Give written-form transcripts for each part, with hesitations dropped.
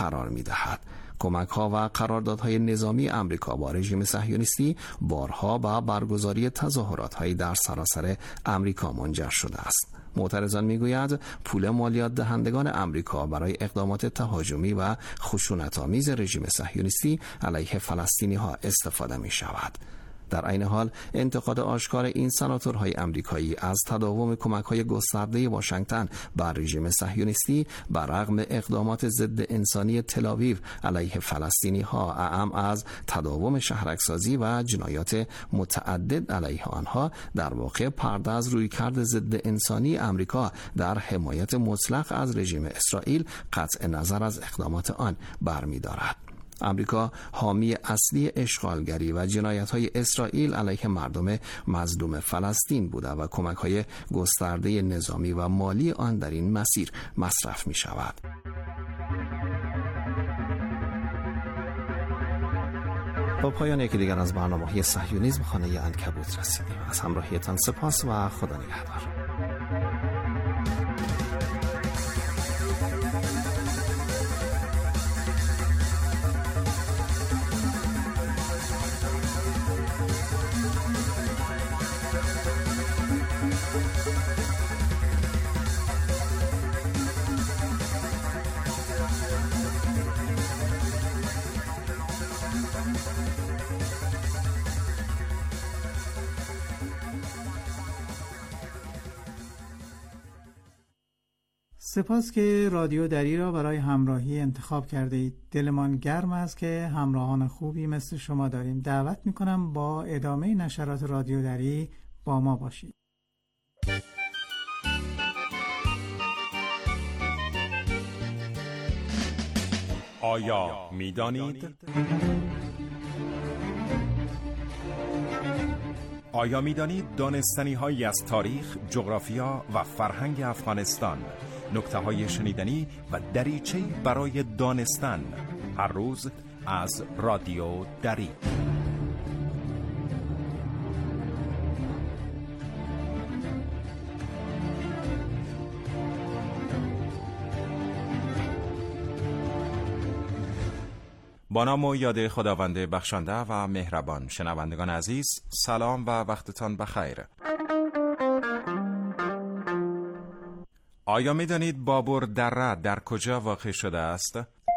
قرار می‌دهد. کمک‌ها و قراردادهای نظامی آمریکا با رژیم صهیونیستی بارها به برگزاری تظاهرات‌های در سراسر آمریکا منجر شده است. معترضان میگویند پول مالیات دهندگان آمریکا برای اقدامات تهاجمی و خشونت‌آمیز رژیم صهیونیستی علیه فلسطینی‌ها استفاده می‌شود. در عین حال انتقاد آشکار این سناتورهای آمریکایی از تداوم کمک‌های گسترده واشنگتن بر رژیم صهیونیستی بر رغم اقدامات ضد انسانی تل‌آویو علیه فلسطینی‌ها، اعم از تداوم شهرک‌سازی و جنایات متعدد علیه آنها، در واقع پرده از رویکرد ضد انسانی آمریکا در حمایت مطلق از رژیم اسرائیل قطع نظر از اقدامات آن برمی‌دارد. آمریکا حامی اصلی اشغالگری و جنایت‌های اسرائیل علیه مردم مظلوم فلسطین بوده و کمک‌های گسترده نظامی و مالی آن در این مسیر مصرف می‌شود. با پایان یکی دیگر از برنامه‌های صهیونیسم خانه عنکبوت رسیدیم. از همراهیتان سپاس و خدا نگهدار. سپاس که رادیو دری را برای همراهی انتخاب کرده اید. دلمان گرم است که همراهان خوبی مثل شما داریم. دعوت میکنم با ادامه نشرات رادیو دری با ما باشید. آیا میدانید؟ آیا میدانید دانستنی هایی از تاریخ، جغرافیا و فرهنگ افغانستان، نکته های شنیدنی و دریچه‌ای برای دانستن، هر روز از رادیو دری. با نام و یاد خداوند بخشنده و مهربان. شنوندگان عزیز، سلام و وقتتان بخیر. آیا می دانید بابر دره در کجا واقع شده است؟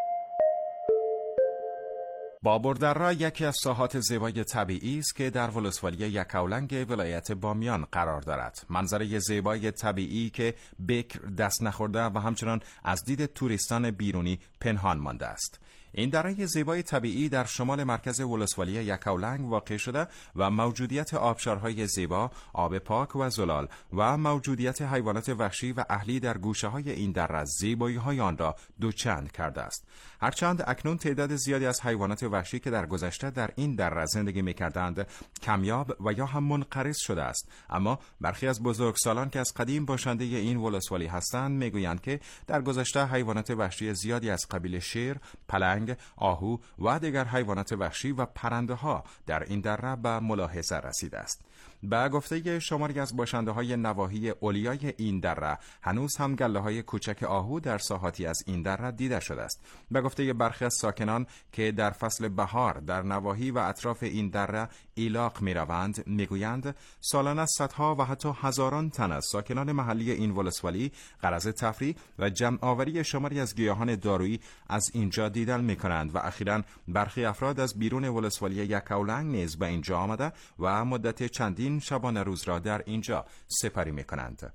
بابر دره یکی از ساحات زیبای طبیعی است که در ولسوالی یکاولنگ ولایت بامیان قرار دارد. منظره زیبای طبیعی که بکر دست نخورده و همچنان از دید توریستان بیرونی پنهان مانده است. این دره زیبای طبیعی در شمال مرکز ولسوالی یکاولنگ واقع شده و موجودیت آبشارهای زیبا، آب پاک و زلال و موجودیت حیوانات وحشی و اهلی در گوشه‌های این دره زیبایی‌های آن را دوچند کرده است. هرچند اکنون تعداد زیادی از حیوانات وحشی که در گذشته در این دره زندگی می‌کردند کمیاب و یا هم منقرض شده است، اما برخی از بزرگسالان که از قدیم باشنده این ولسوالی هستند می‌گویند که در گذشته حیوانات وحشی زیادی از قبیل شیر، پلنگ، آهو و دیگر حیوانات وحشی و پرنده‌ها در این دره به ملاحظه رسیده است. به گفته شماری از باشنده‌های نواحی اولیای این دره، هنوز هم گله‌های کوچک آهو در ساحاتی از این دره دیده شده است. به گفته برخی از ساکنان که در فصل بهار در نواحی و اطراف این دره ایلاق می‌روند، می‌گویند سالانه صدها و حتی هزاران تن از ساکنان محلی این ولسوالی غرض تفریح و جمع‌آوری شماری از گیاهان دارویی از اینجا دیدن می‌کنند و اخیراً برخی افراد از بیرون ولسوالی یکاولنگ نیز به اینجا آمده و مدت چندین شبانه روز را در اینجا سپری می‌کنند.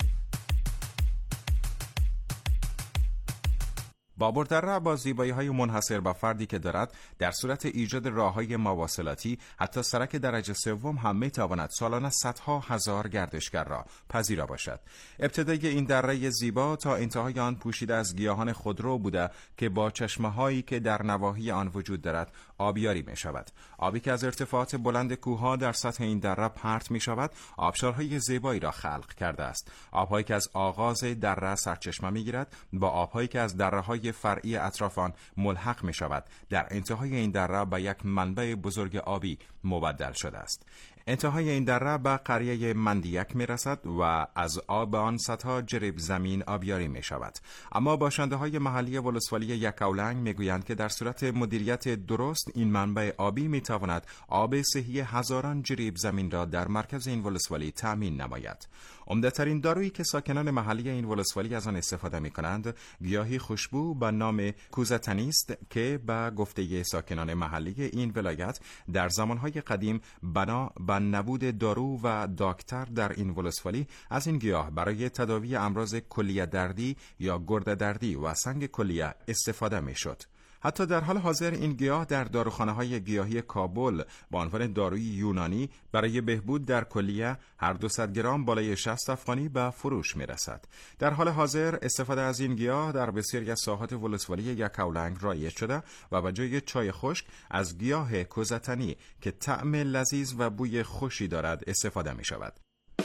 بابر دره با زیبایی‌های منحصر به فردی که دارد، در صورت ایجاد راه‌های مواصلاتی حتی سرک درجه سوم هم می‌تواند سالانه صدها هزار گردشگر را پذیرا باشد. ابتدای این دره زیبا تا انتهای آن پوشیده از گیاهان خودرو بوده که با چشمه‌هایی که در نواحی آن وجود دارد آبیاری می‌شود. آبی که از ارتفاعات بلند کوه‌ها در سطح این دره پرت می‌شود، آبشارهای زیبایی را خلق کرده است. آب‌هایی که از آغاز دره سرچشمه می‌گیرد با آب‌هایی که از دره‌های فرعی اطراف آن ملحق می شود، در انتهای این دره به یک منبع بزرگ آبی مبدل شده است. انتهای این دره به قریه مندیک می رسد و از آب آن سطح جریب زمین آبیاری می شود. اما باشنده های محلی ولسوالی یکاولنگ می گویند که در صورت مدیریت درست این منبع آبی می تواند آب صحی هزاران جریب زمین را در مرکز این ولسوالی تأمین نماید. عمده‌ترین دارویی که ساکنان محلی این ولسوالی از آن استفاده می کنند گیاهی خوشبو به نام کوزتنی است که به گفته ساکنان محلی این ولایت در زمانهای قدیم بنا به نبود دارو و داکتر در این ولسوالی از این گیاه برای تداوی امراض کلیه دردی یا گرده دردی و سنگ کلیه استفاده می شد. حتی در حال حاضر این گیاه در داروخانه‌های گیاهی کابل با عنوان داروی یونانی برای بهبود در کلیه هر 200 گرم بالای 60 افغانی به فروش می‌رسد. در حال حاضر استفاده از این گیاه در بسیاری از ساحات ولسوالی یکاولنگ رایج شده و به جای چای خشک از گیاه کوزتنی که طعم لذیذ و بوی خوشی دارد استفاده می‌شود.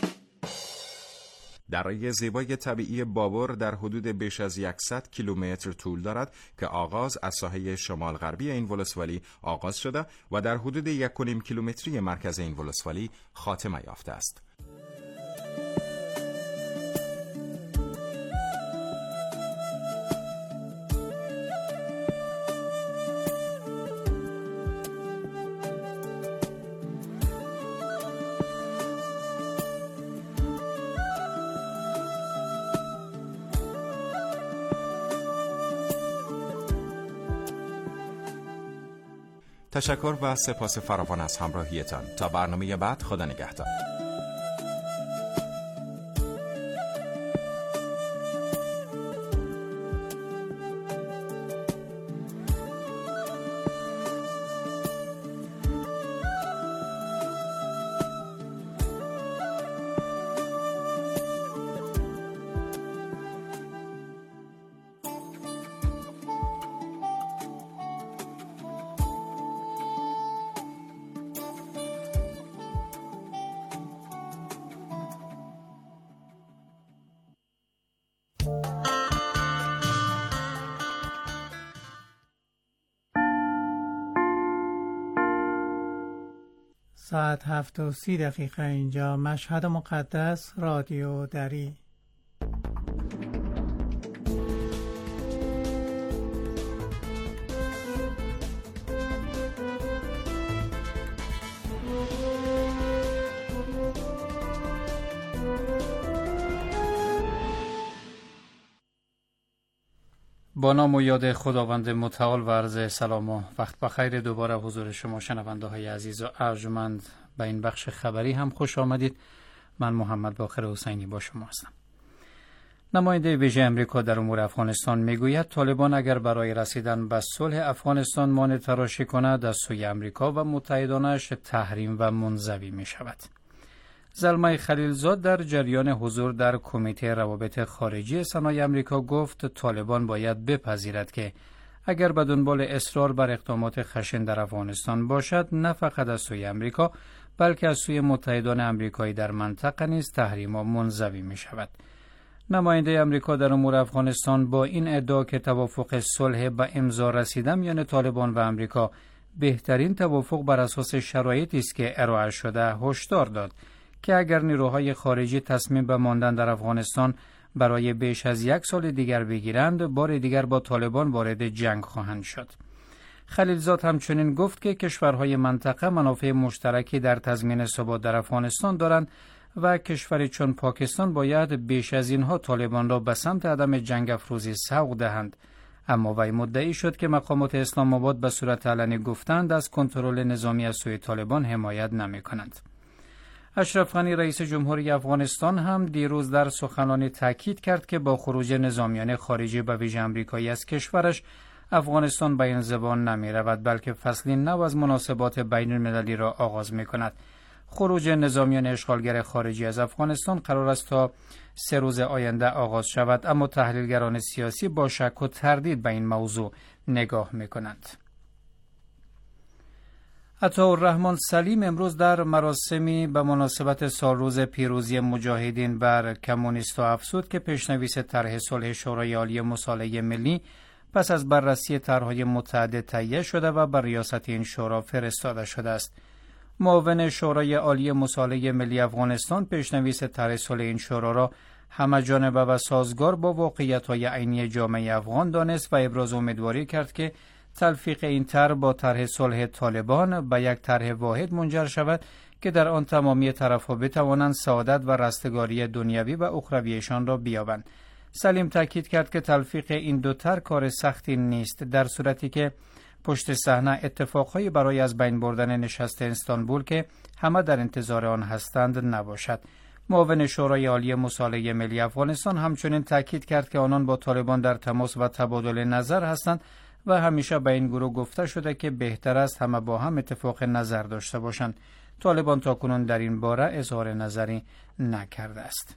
دره زیبای طبیعی بابر در حدود بیش از 100 کیلومتر طول دارد که آغاز از ساحه شمال غربی این ولسوالی آغاز شده و در حدود 1.5 کیلومتری مرکز این ولسوالی خاتمه یافته است. تشکر و سپاس فراوان از همراهیتان. تا برنامه بعد، خدا نگهدار. ساعت 7:30 اینجا مشهد مقدس، رادیو دری. با نام و یاد خداوند متعال و عرض سلام و وقت بخیر دوباره حضور شما شنونده های عزیز و ارجمند به این بخش خبری هم خوش آمدید. من محمد باقر حسینی با شما هستم. نماینده ویژه امریکا در امور افغانستان میگوید طالبان اگر برای رسیدن به صلح افغانستان مانع تراشی کند از سوی امریکا و متحدانش تحریم و منزوی می شود. زلمه خلیلزاد در جریان حضور در کمیته روابط خارجی سنای امریکا گفت طالبان باید بپذیرد که اگر به دنبال اصرار بر اقدامات خشن در افغانستان باشد نه فقط از سوی امریکا بلکه از سوی متحدان امریکایی در منطقه نیز تحریم و منزوی می شود. نماینده امریکا در امور افغانستان با این ادعا که توافق صلح به امضا رسیدن میان طالبان و امریکا بهترین توافق بر اساس شرایطی است که ارائه شده هشدار داد که اگر نیروهای خارجی تصمیم به ماندن در افغانستان برای بیش از 1 سال دیگر بگیرند بار دیگر با طالبان وارد جنگ خواهند شد. خلیلزاد همچنین گفت که کشورهای منطقه منافع مشترکی در تضمین ثبات در افغانستان دارند و کشوری چون پاکستان باید بیش از اینها طالبان را به سمت عدم جنگ افروزی سوق دهند. اما وی مدعی شد که مقامات اسلام آباد به صورت علنی گفتند از کنترل نظامی از سوی طالبان حمایت نمی‌کنند. اشرف غنی رئیس جمهوری افغانستان هم دیروز در سخنرانی تاکید کرد که با خروج نظامیان خارجی به ویژه آمریکایی از کشورش افغانستان به این زبان نمی رود بلکه فصلی نو از مناسبات بین المللی را آغاز می کند. خروج نظامیان اشغالگر خارجی از افغانستان قرار است تا 3 روز آینده آغاز شود، اما تحلیلگران سیاسی با شک و تردید به این موضوع نگاه می کنند. عطاالرحمن سلیم امروز در مراسمی به مناسبت سالروز پیروزی مجاهدین بر کمونیست‌ها افزود که پیشنویس طرح صلح شورای عالی مصالحه ملی پس از بررسی طرح‌های متعدد تهیه شده و بر ریاست این شورا فرستاده شده است. معاون شورای عالی مصالحه ملی افغانستان پیشنویس طرح صلح این شورا را همه‌جانبه و سازگار با واقعیت‌های عینی جامعه افغان دانست و ابراز امیدواری کرد که تلفیق این طرح با طرح صلح طالبان به یک طرح واحد منجر شود که در آن تمامی طرف‌ها بتوانند سعادت و رستگاری دنیوی و اخرویشان را بیابند. سلیم تاکید کرد که تلفیق این دو طرح کار سختی نیست، در صورتی که پشت صحنه اتفاقهایی برای از بین بردن نشست استانبول که همه در انتظار آن هستند نباشد. معاون شورای عالی مصالحه ملی افغانستان همچنین تاکید کرد که آنان با طالبان در تماس و تبادل نظر هستند و همیشه به این گروه گفته شده که بهتر است همه با هم اتفاق نظر داشته باشند. طالبان تاکنون در این باره اظهار نظری نکرده است.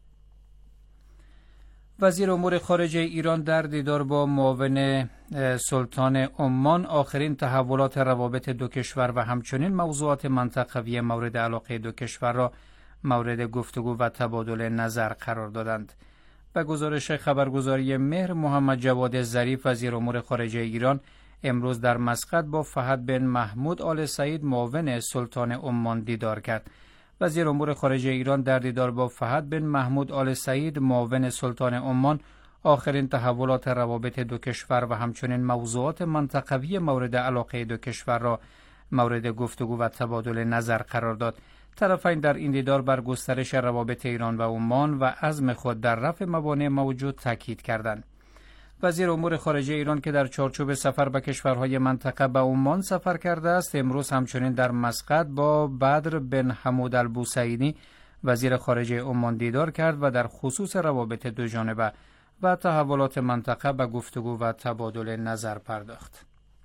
وزیر امور خارجه ایران در دیدار با معاون سلطان عمان آخرین تحولات روابط دو کشور و همچنین موضوعات منطقوی مورد علاقه دو کشور را مورد گفتگو و تبادل نظر قرار دادند. به گزارش خبرگزاری مهر، محمد جواد ظریف وزیر امور خارجه ایران امروز در مسقط با فهد بن محمود آل سعید معاون سلطان عمان دیدار کرد. وزیر امور خارجه ایران در دیدار با فهد بن محمود آل سعید معاون سلطان عمان آخرین تحولات روابط دو کشور و همچنین موضوعات منطقوی مورد علاقه دو کشور را مورد گفتگو و تبادل نظر قرار داد. طرفین در این دیدار بر گسترش روابط ایران و عمان و عزم خود در رفع موانع موجود تاکید کردند. وزیر امور خارجه ایران که در چارچوب سفر به کشورهای منطقه به عمان سفر کرده است، امروز همچنین در مسقط با بدر بن حمود البوسعیدی وزیر خارجه عمان دیدار کرد و در خصوص روابط دو جانبه و تحولات منطقه به گفتگو و تبادل نظر پرداخت.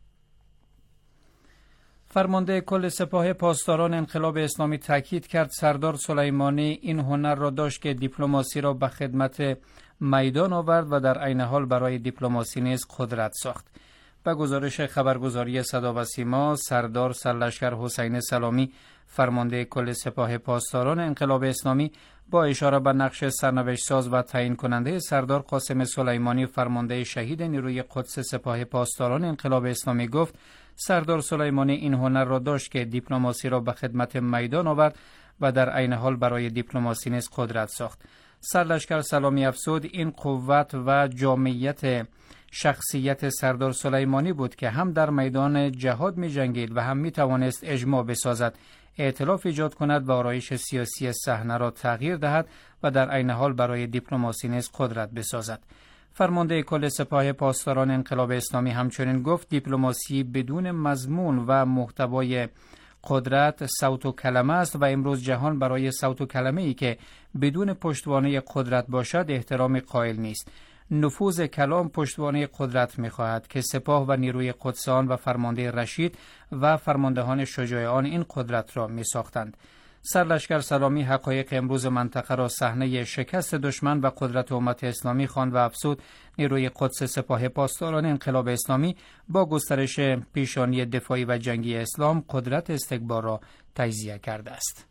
فرمانده کل سپاه پاسداران انقلاب اسلامی تاکید کرد سردار سلیمانی این هنر را داشت که دیپلماسی را به خدمت میدان آورد و در عین حال برای دیپلماسی نیز قدرت ساخت. به گزارش خبرگزاری صدا و سیما، سردار سرلشکر حسین سلامی فرمانده کل سپاه پاسداران انقلاب اسلامی با اشاره به نقش سرنوشت ساز و تعیین کننده سردار قاسم سلیمانی فرمانده شهید نیروی قدس سپاه پاسداران انقلاب اسلامی گفت سردار سلیمانی این هنر را داشت که دیپلماسی را به خدمت میدان آورد و در عین حال برای دیپلماسی نیز قدرت ساخت. سرلشکر سلامی افزود این قوت و جامعیت شخصیت سردار سلیمانی بود که هم در میدان جهاد می جنگید و هم می توانست اجماع بسازد، ائتلاف ایجاد کند و آرایش سیاسی صحنه را تغییر دهد و در عین حال برای دیپلماسی نیز قدرت بسازد. فرمانده کل سپاه پاسداران انقلاب اسلامی همچنین گفت دیپلماسی بدون مضمون و محتوای قدرت صوت و کلمه است و امروز جهان برای صوت و کلمه ای که بدون پشتوانه قدرت باشد احترام قائل نیست. نفوذ کلام پشتوانه قدرت می‌خواهد که سپاه و نیروی قدسان و فرمانده رشید و فرماندهان شجاع آن این قدرت را می‌ساختند. سرلشکر سلامی حقایق امروز منطقه را صحنه شکست دشمن و قدرت امت اسلامی خواند و افزود نیروی قدس سپاه پاسداران انقلاب اسلامی با گسترش پیشانی دفاعی و جنگی اسلام قدرت استکبار را تجزیه کرده است.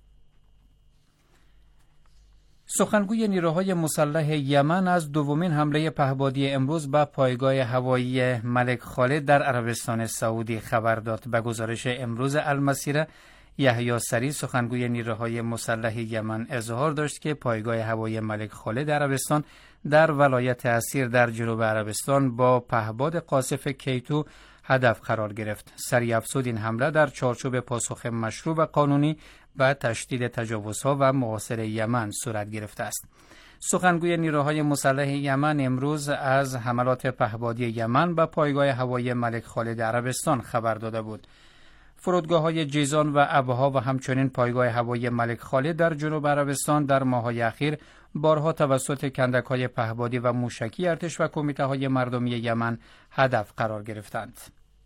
سخنگوی نیروهای مسلح یمن از دومین حمله پهپادی امروز به پایگاه هوایی ملک خالد در عربستان سعودی خبر داد. به گزارش امروز المسیره، یحیی سری سخنگوی نیروهای مسلح یمن اظهار داشت که پایگاه هوایی ملک خالد عربستان در ولایت اسیر در جنوب عربستان با پهپاد قاذف K2 هدف قرار گرفت. سری افزود این حمله در چارچوب پاسخ مشروع و قانونی به تشدید تجاوزها و محاصره یمن صورت گرفته است. سخنگوی نیروهای مسلح یمن امروز از حملات پهپادی یمن به پایگاه هوایی ملک خالد عربستان خبر داده بود. فرودگاه‌های جیزان و ابها و همچنین پایگاه هوایی ملک خالد در جنوب عربستان در ماه‌های اخیر بارها توسط کندک‌های پهپادی و موشکی ارتش و کمیته‌های مردمی یمن هدف قرار گرفتند.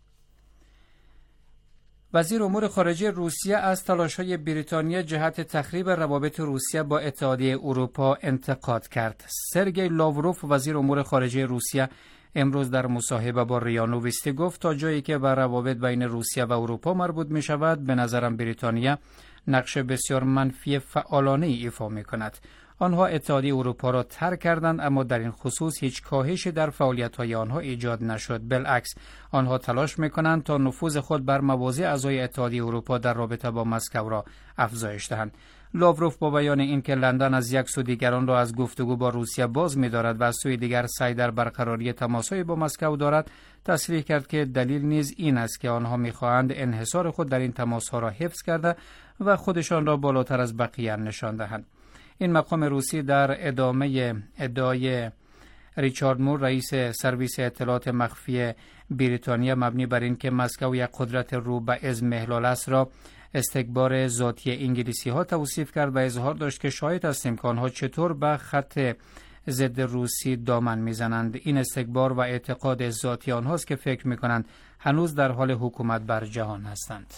وزیر امور خارجه روسیه از تلاش‌های بریتانیا جهت تخریب روابط روسیه با اتحادیه اروپا انتقاد کرد. سرگئی لاوروف وزیر امور خارجه روسیه امروز در مصاحبه با ریا نووستی گفت تا جایی که به روابط بین روسیه و اروپا مربوط می شود به نظرم بریتانیا نقش بسیار منفی فعالانه ایفا می کند. آنها اتحادیه اروپا را ترک کردند، اما در این خصوص هیچ کاهشی در فعالیت‌های آنها ایجاد نشد. بالعکس آنها تلاش می‌کنند تا نفوذ خود بر مواضع اعضای اتحادیه اروپا در رابطه با مسکو را افزایش دهند. لاوروف با بیان اینکه لندن از یک سو دیگران را از گفتگو با روسیه باز می‌دارد و از سوی دیگر سعی در برقراری تماس‌های با مسکو دارد، تصریح کرد که دلیل نیز این است که آنها می‌خواهند انحصار خود در این تماس‌ها را حفظ کرده و خودشان را بالاتر از بقیه نشان دهند. این مقام روسی در ادامه ادعای ریچارد مور رئیس سرویس اطلاعات مخفی بریتانیا مبنی بر اینکه مسکو یک قدرت رو به اضمحلال است را استکبار ذاتی انگلیسی ها توصیف کرد و اظهار داشت که شاهد هستیم که آنها چطور به خط ضد روسی دامن میزنند. این استکبار و اعتقاد ذاتی آنهاست که فکر میکنند هنوز در حال حکومت بر جهان هستند.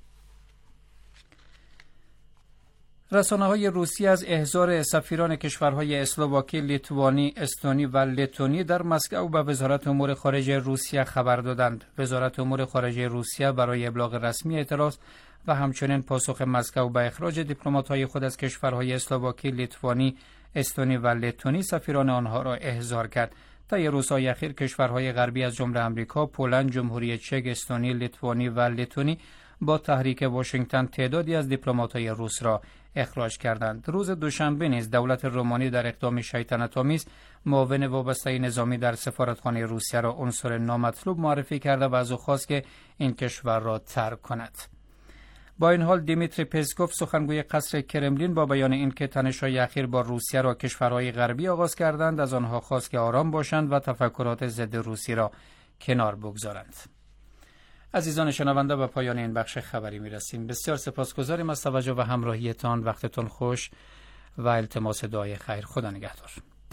رسانه‌های روسی از احضار سفیران کشورهای اسلواکی، لیتوانی، استونی و لتونی در مسکو به وزارت امور خارجه روسیه خبر دادند. وزارت امور خارجه روسیه برای ابلاغ رسمی اعتراض و همچنین پاسخ مسکو به اخراج دیپلمات‌های خود از کشورهای اسلواکی، لیتوانی، استونی و لتونی سفیران آنها را احضار کرد. طی روزهای اخیر کشورهای غربی از جمله آمریکا، پولند، جمهوری چک، استونی، لیتوانی و لتونی با تحریک واشنگتن تعدادی از دیپلمات‌های روس را اخراج کردند. روز دوشنبه نیز دولت رومانی در اقدام شیطنت‌آمیز معاون وابسته نظامی در سفارتخانه روسیه را عنصر نامطلوب معرفی کرده و از او خواست که این کشور را ترک کند. با این حال دیمیتری پسکوف سخنگوی قصر کرملین با بیان اینکه تنش‌های اخیر با روسیه را کشورهای غربی آغاز کردند، از آنها خواست که آرام باشند و تفکرات ضد روسی را کنار بگذارند. عزیزان شنونده، به پایان این بخش خبری می‌رسیم. بسیار سپاسگزاریم از توجه و همراهیتان. وقتتون خوش و التماس دعای خیر. خدا نگهدار.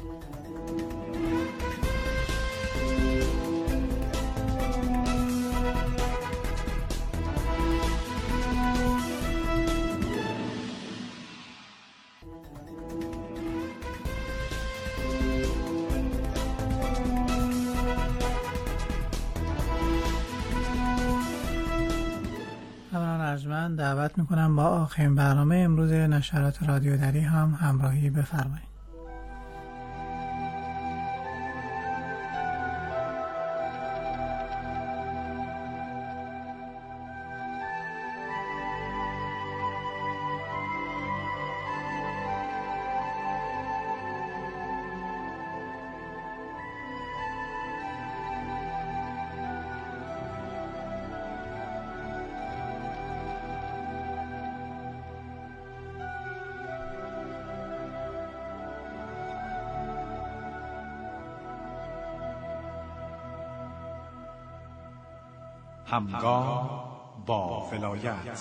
من دعوت میکنم با آخرین برنامه امروز نشرات رادیو دری هم همراهی بفرمایید. همگام با ولایت.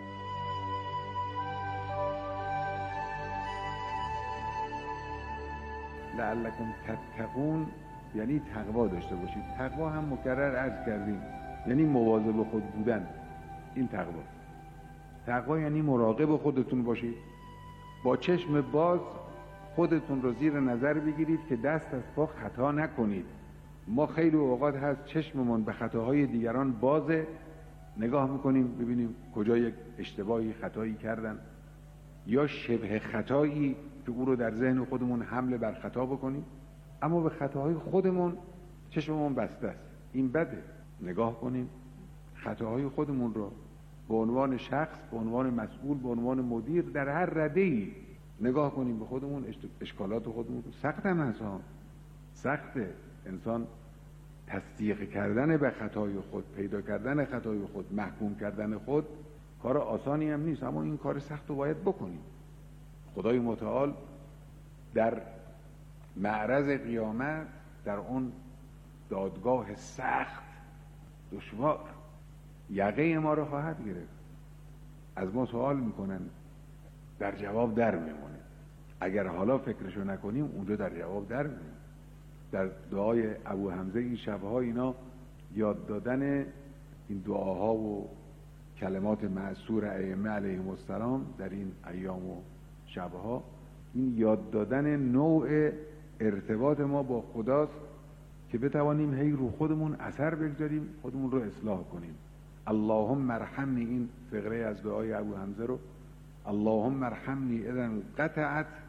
لعلکم تتقون یعنی تقوا داشته باشید. تقوا هم مکرر عرض کردیم یعنی مواظب خود بودن. این تقوا یعنی مراقب خودتون باشید، با چشم باز خودتون رو زیر نظر بگیرید که دست از پا خطا نکنید. ما خیلی اوقات هست چشممون به خطاهای دیگران بازه، نگاه میکنیم ببینیم کجا یک اشتباهی خطایی کردن یا شبه خطایی که او رو در ذهن خودمون حمله بر خطا بکنیم، اما به خطاهای خودمون چشممون بسته است. این بده. نگاه کنیم خطاهای خودمون رو به عنوان شخص، به عنوان مسئول، به عنوان مدیر در هر رده‌ای نگاه کنیم به خودمون، اشکالات خودمون. سخت هم هست ها، سخته. انسان تصدیق کردن به خطای خود، پیدا کردن خطای خود، محکوم کردن خود کار آسانی هم نیست، اما این کار سخت رو باید بکنیم. خدای متعال در معرض قیامت، در اون دادگاه سخت دشوار، یقه ما رو خواهد گرفت. از ما سوال میکنن، در جواب در میمونه. اگر حالا فکرشو نکنیم اونجا در جواب در میمونه. در دعای ابو حمزه این شبها اینا یاد دادن این دعاها و کلمات مأثور ائمه علیهم السلام در این ایام و شبها، این یاد دادن نوع ارتباط ما با خداست که بتوانیم هی رو خودمون اثر بگذاریم، خودمون رو اصلاح کنیم. اللهم ارحمنی، این فقره از دعای ابو حمزه رو، اللهم ارحمنی اذا قطعت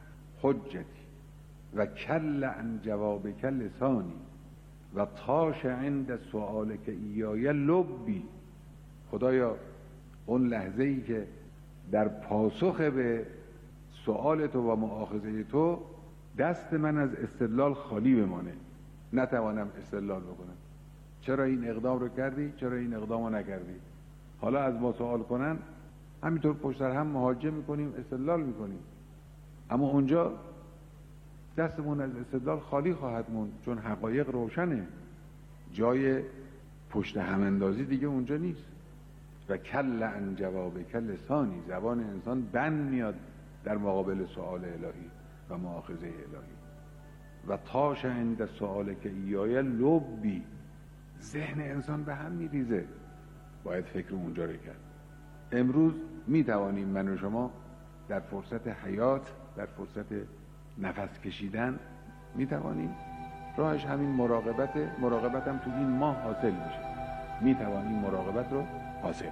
حجتی و کل عن جوابک لسانی و طاش عند سؤالک ایای لبی. خدایا اون لحظه ای که در پاسخ به سؤال تو و مؤاخذه تو دست من از استدلال خالی بمانه، نتوانم استدلال بکنم. چرا این اقدام رو کردی؟ چرا این اقدام رو نکردی؟ حالا از ما سوال کنن همینطور پشت سر هم مهاجم میکنیم، استدلال میکنیم، اما اونجا دستمون از استدلال خالی خواهد موند، چون حقایق روشنه، جای پشت هم اندازی دیگه اونجا نیست. و کل عن جوابک لسانی، زبان انسان بند میاد در مقابل سؤال الهی و مؤاخذه الهی. و طاش عند سؤالک ایای لبی، ذهن انسان به هم میریزه، باید فکر اونجا رو کرد. امروز میتوانیم من و شما در فرصت حیات، در فرصت نفس کشیدن میتوانیم، راهش همین مراقبت هم تو این ماه حاصل میشه، میتوانیم مراقبت رو حاصل.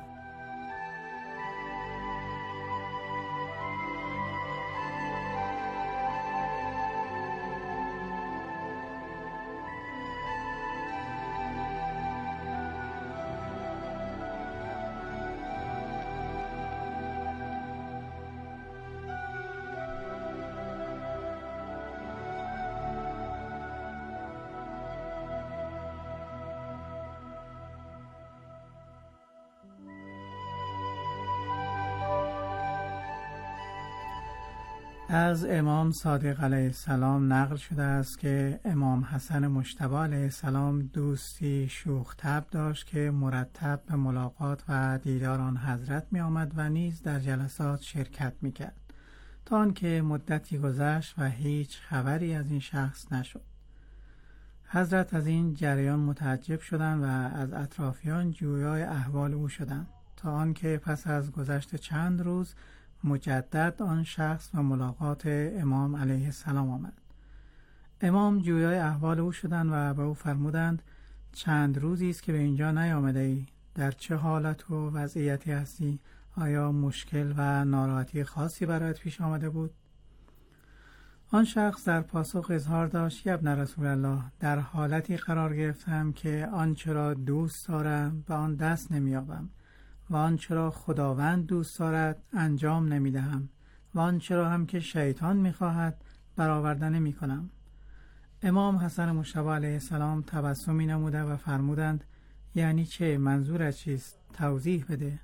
از امام صادق علیه السلام نقل شده است که امام حسن مجتبی علیه السلام دوستی شوخ طبع داشت که مرتب به ملاقات و دیدار آن حضرت می آمد و نیز در جلسات شرکت می کرد، تا آنکه مدتی گذشت و هیچ خبری از این شخص نشد. حضرت از این جریان متعجب شدند و از اطرافیان جویای احوال او شدند، تا آنکه پس از گذشت چند روز مجدد آن شخص و ملاقات امام علیه السلام آمد. امام جویای احوال او شدند و به او فرمودند چند روزی است که به اینجا نیامده ای، در چه حالت و وضعیتی هستی؟ آیا مشکل و ناراحتی خاصی برایت پیش آمده بود؟ آن شخص در پاسخ اظهار داشت ابن رسول الله، در حالتی قرار گرفتم که آنچه را دوست دارم به آن دست نمی‌یابم و آنچه را خداوند دوست دارد انجام نمی‌دهم و آنچه را هم که شیطان می‌خواهد برآورده نمی‌کنم. امام حسن مجتبی علیه السلام تبسمی نموده و فرمودند یعنی چه؟ منظورت چیست؟ توضیح بده.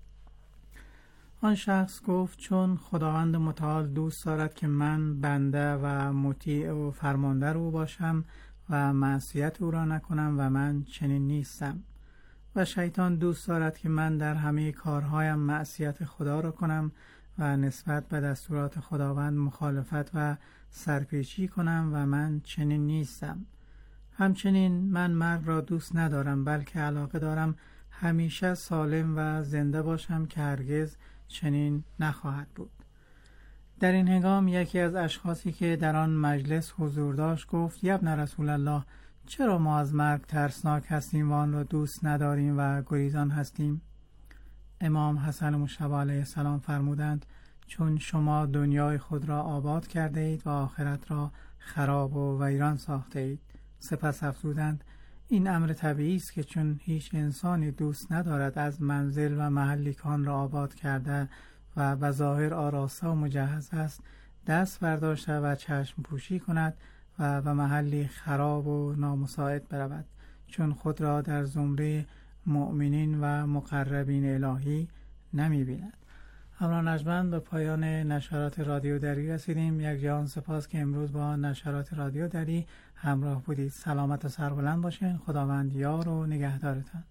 آن شخص گفت چون خداوند متعال دوست دارد که من بنده و مطیع و فرمانده او باشم و معصیت او را نکنم و من چنین نیستم، و شیطان دوست دارد که من در همه کارهایم معصیت خدا را کنم و نسبت به دستورات خداوند مخالفت و سرپیچی کنم و من چنین نیستم. همچنین من مرگ را دوست ندارم، بلکه علاقه دارم همیشه سالم و زنده باشم که هرگز چنین نخواهد بود. در این هنگام یکی از اشخاصی که در آن مجلس حضور داشت گفت ابن رسول الله، چرا ما از مرگ ترسناک هستیم و آن را دوست نداریم و گریزان هستیم؟ امام حسن مجتبی علیه السلام فرمودند چون شما دنیای خود را آباد کرده اید و آخرت را خراب و ویران ساخته اید. سپس افزودند این امر طبیعی است که چون هیچ انسانی دوست ندارد از منزل و محلی که آن را آباد کرده و بظاهر آراسته و مجهز است دست برداشته و چشم پوشی کند و به محلی خراب و نامساعد برود، چون خود را در زمره مؤمنین و مقربین الهی نمی بیند. همراهان ارجمند، به پایان نشرات رادیو دری رسیدیم. یک جهان سپاس که امروز با نشرات رادیو دری همراه بودید. سلامت و سربلند باشین. خداوند یار و نگهدارتان.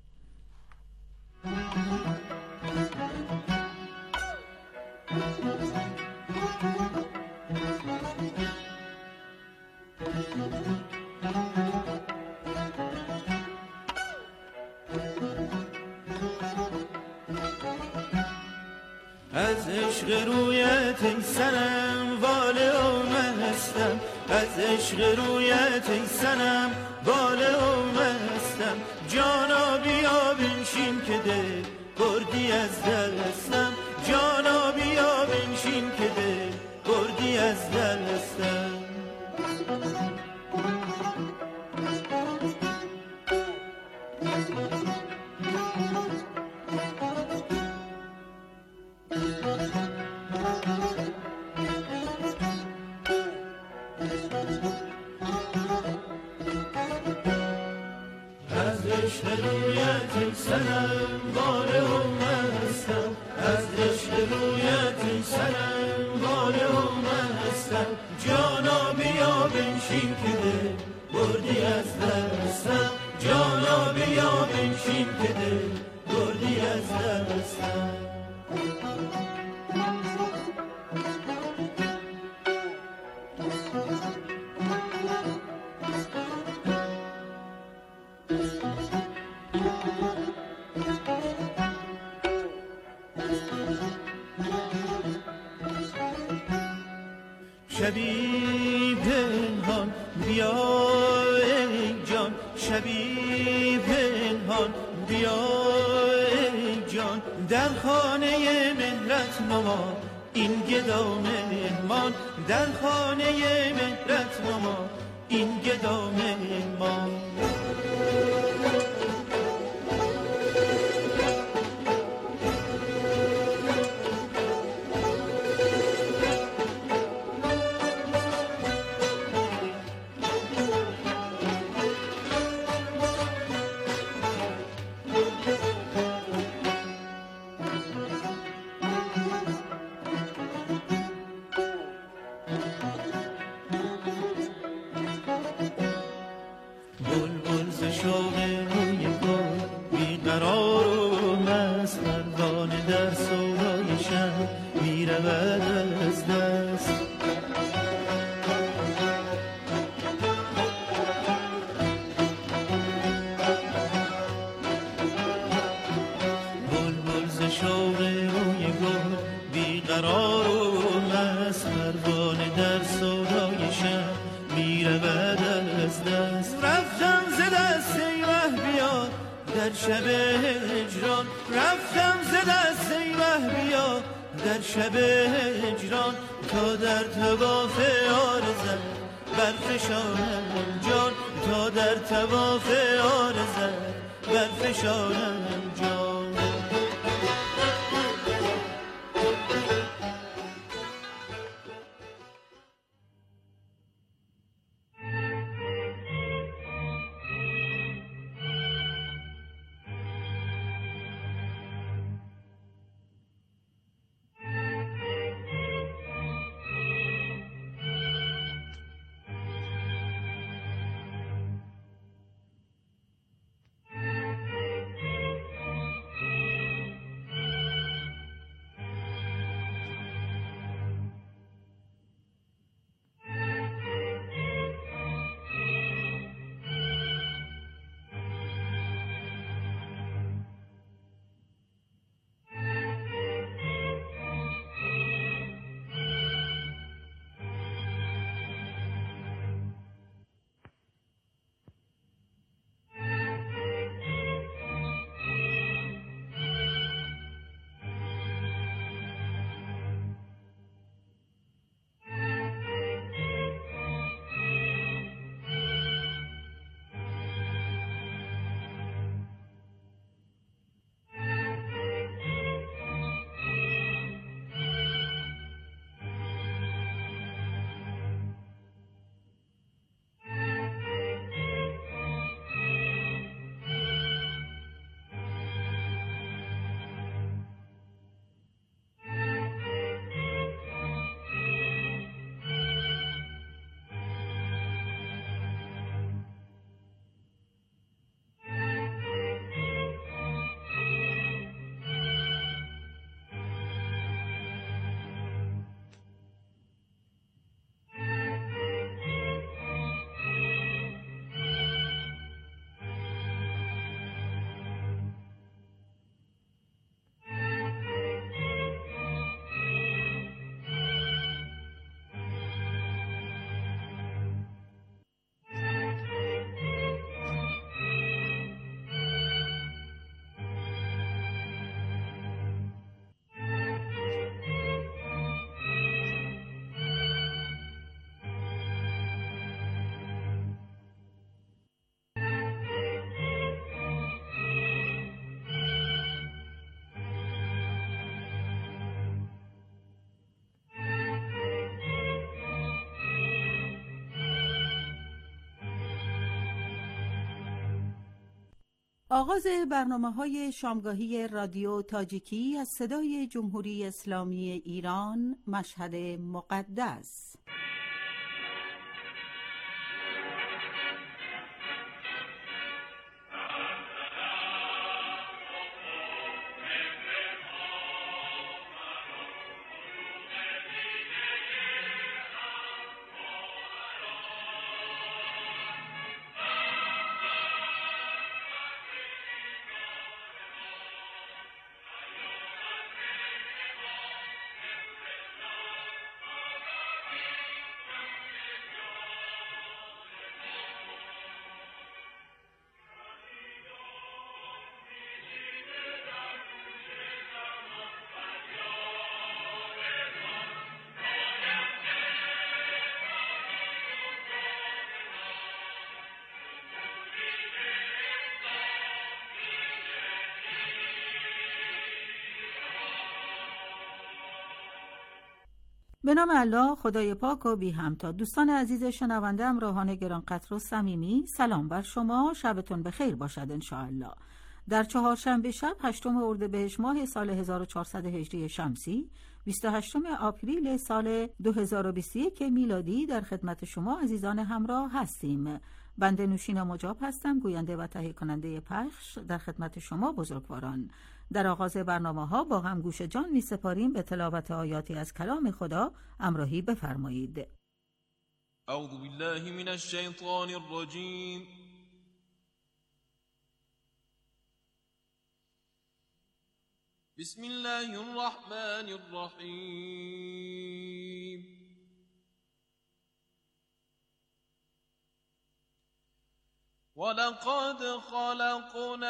از عشق رویت ای سنم واله و مستم، از عشق رویت ای سنم واله و مستم، جانا بیا بنشین که دل بردی از دستم، جانا بیا بنشین که دل بردی از دستم. از عشق رویت ای سنم باله و مستم، از عشق رویت ای سنم باله و مستم. جانا بیا بنشین که دل بردی از دستم، جانا بیا بنشین که دل بردی از دستم. شبی پنهان بیا ای جان، شبی پنهان بیا ای جان، در خانه مهرت نما این گدا مهمان، در خانه مهرت نما این گدا مهمان. در شب هجران رفتم ز دست ای مه بیا، در شب هجران تا در طواف آرزت برفشانم جان، تا در طواف آرزت برفشانم جان. آغاز برنامه‌های شامگاهی رادیو تاجیکی از صدای جمهوری اسلامی ایران، مشهد مقدس. به نام الله خدای پاک و بی همتا. دوستان عزیز شنونده، همراهان گرانقدر و صمیمی، سلام بر شما، شبتون بخیر باشد انشاءالله. در چهارشنبه شب 8 اردیبهشت ماه سال 1400 هجری شمسی، 28 آپریل سال 2021 میلادی در خدمت شما عزیزان همراه هستیم. بنده نوشین مجاب هستم، گوینده و تهیه کننده پخش در خدمت شما بزرگواران. در آغاز برنامه‌ها با هم گوش جان می سپاریم به تلاوت آیاتی از کلام خدا. همراهی بفرمایید. اعوذ بالله من الشیطان الرجیم. بسم الله الرحمن الرحیم. ولقد خلقنا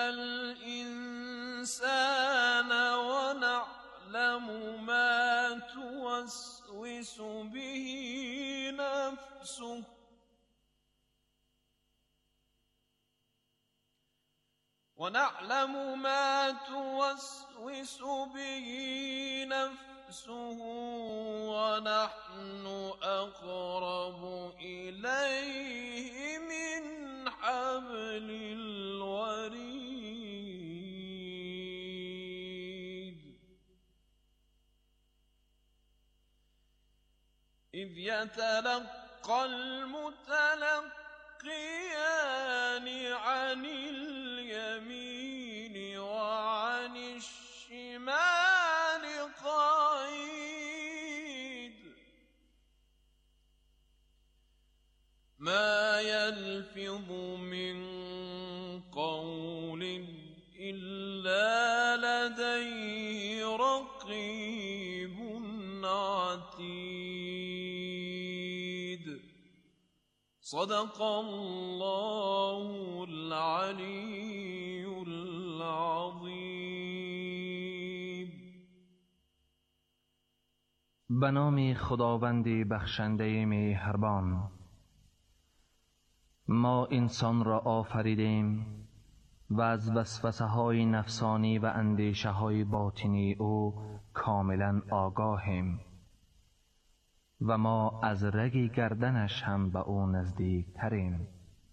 الإنسان ونعلم ما توسوس به نفسه ونحن أقرب إليه من حبل الوريد إذ يتلقى المتلقيان عن اليمين وعن الشمال قعيد ما يلفظ من قول إلا لديه رقيب عتيد. صدق الله العلي العظيم. به نام خداوند بخشنده مهربان. ما انسان را آفریدیم و از وسوسه های نفسانی و اندیشه های باطنی او کاملا آگاهیم و ما از رگ گردنش هم به او نزدیک تریم.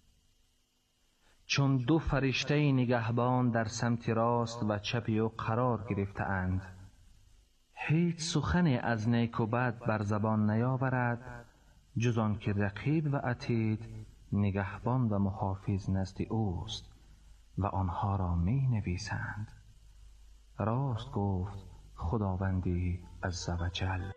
چون دو فرشته نگهبان در سمت راست و چپ او قرار گرفته اند، هیچ سخنی از نیک و بد بر زبان نیاورد جز آن که رقیب و عتید نگهبان و محافظ نزد اوست و آنها را می نویسند. راست گفت خداوندی عزوجل.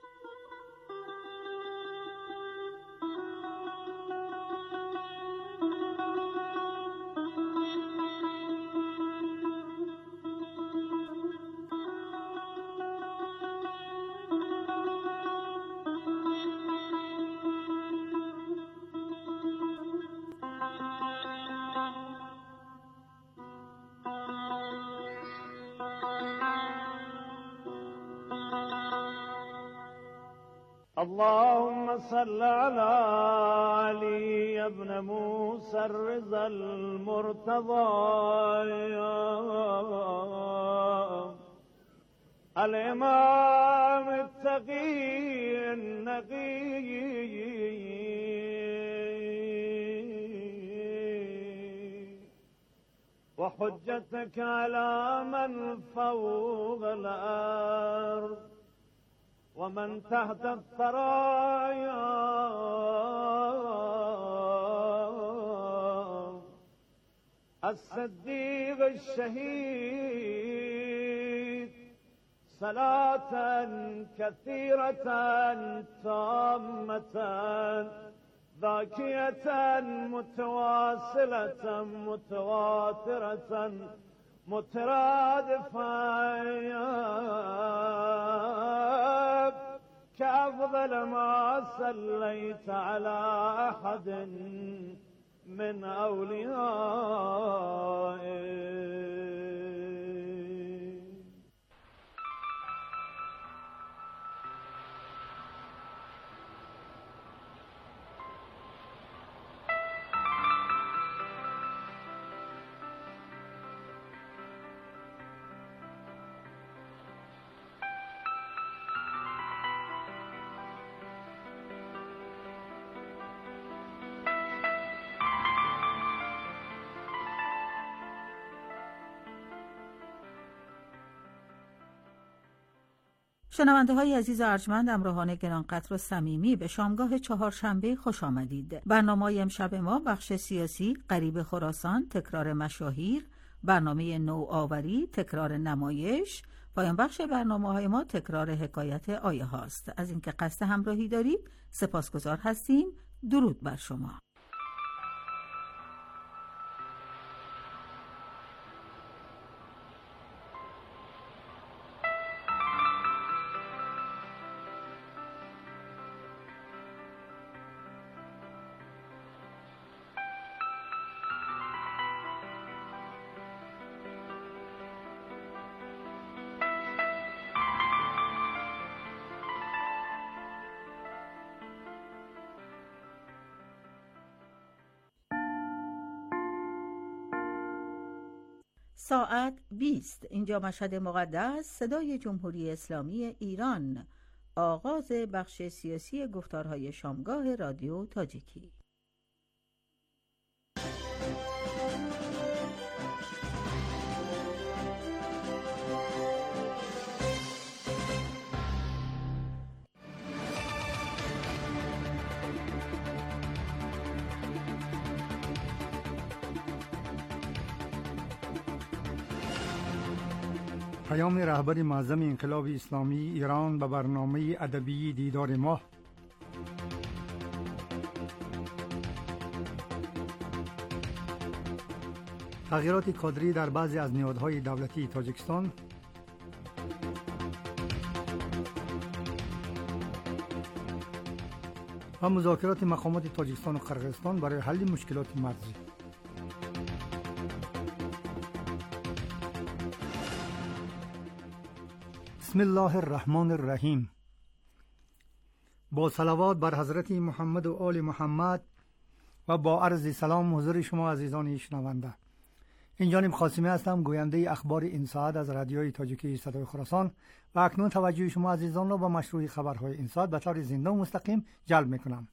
اللهم صل على علي ابن موسى الرضا المرتضى الإمام التقي النقي وحجتك على من فوق الأرض ومن تحت الثرايا الصديق الشهيد صلاة كثيرة تامة ذاكية متواصلة متواترة مترادفة كأفضل ما صليت على أحد من أوليائك. شنونده های عزیز و ارجمند، همراهان گرانقدر و صمیمی، به شامگاه چهارشنبه خوش آمدید. برنامه امشب ما بخش سیاسی، غریب خراسان، تکرار مشاهیر، برنامه نوآوری، تکرار نمایش، پایان بخش برنامه‌های ما تکرار حکایت آیه هاست. از اینکه قصد همراهی دارید سپاسگزار هستیم. درود بر شما. ساعت 20. اینجا مشهد مقدس، صدای جمهوری اسلامی ایران. آغاز بخش سیاسی گفتارهای شامگاه رادیو تاجیکی. پیام رهبر معظم انقلاب اسلامی ایران به برنامه ادبی دیدار ماه. تغییرات کادری در بعضی از نهادهای دولتی تاجیکستان، و مذاکرات مقامات تاجیکستان و قرقیزستان برای حل مشکلات مرزی. بسم الله الرحمن الرحیم. با صلوات بر حضرت محمد و آل محمد و با عرض سلام حضور شما عزیزان شنونده. این جانب خاصمی هستم، گوینده اخبار این ساعت از رادیوی تاجیکی صدای خراسان، و اکنون توجه شما عزیزان را به مشروع خبرهای این ساعت به طور زنده و مستقیم جلب میکنم.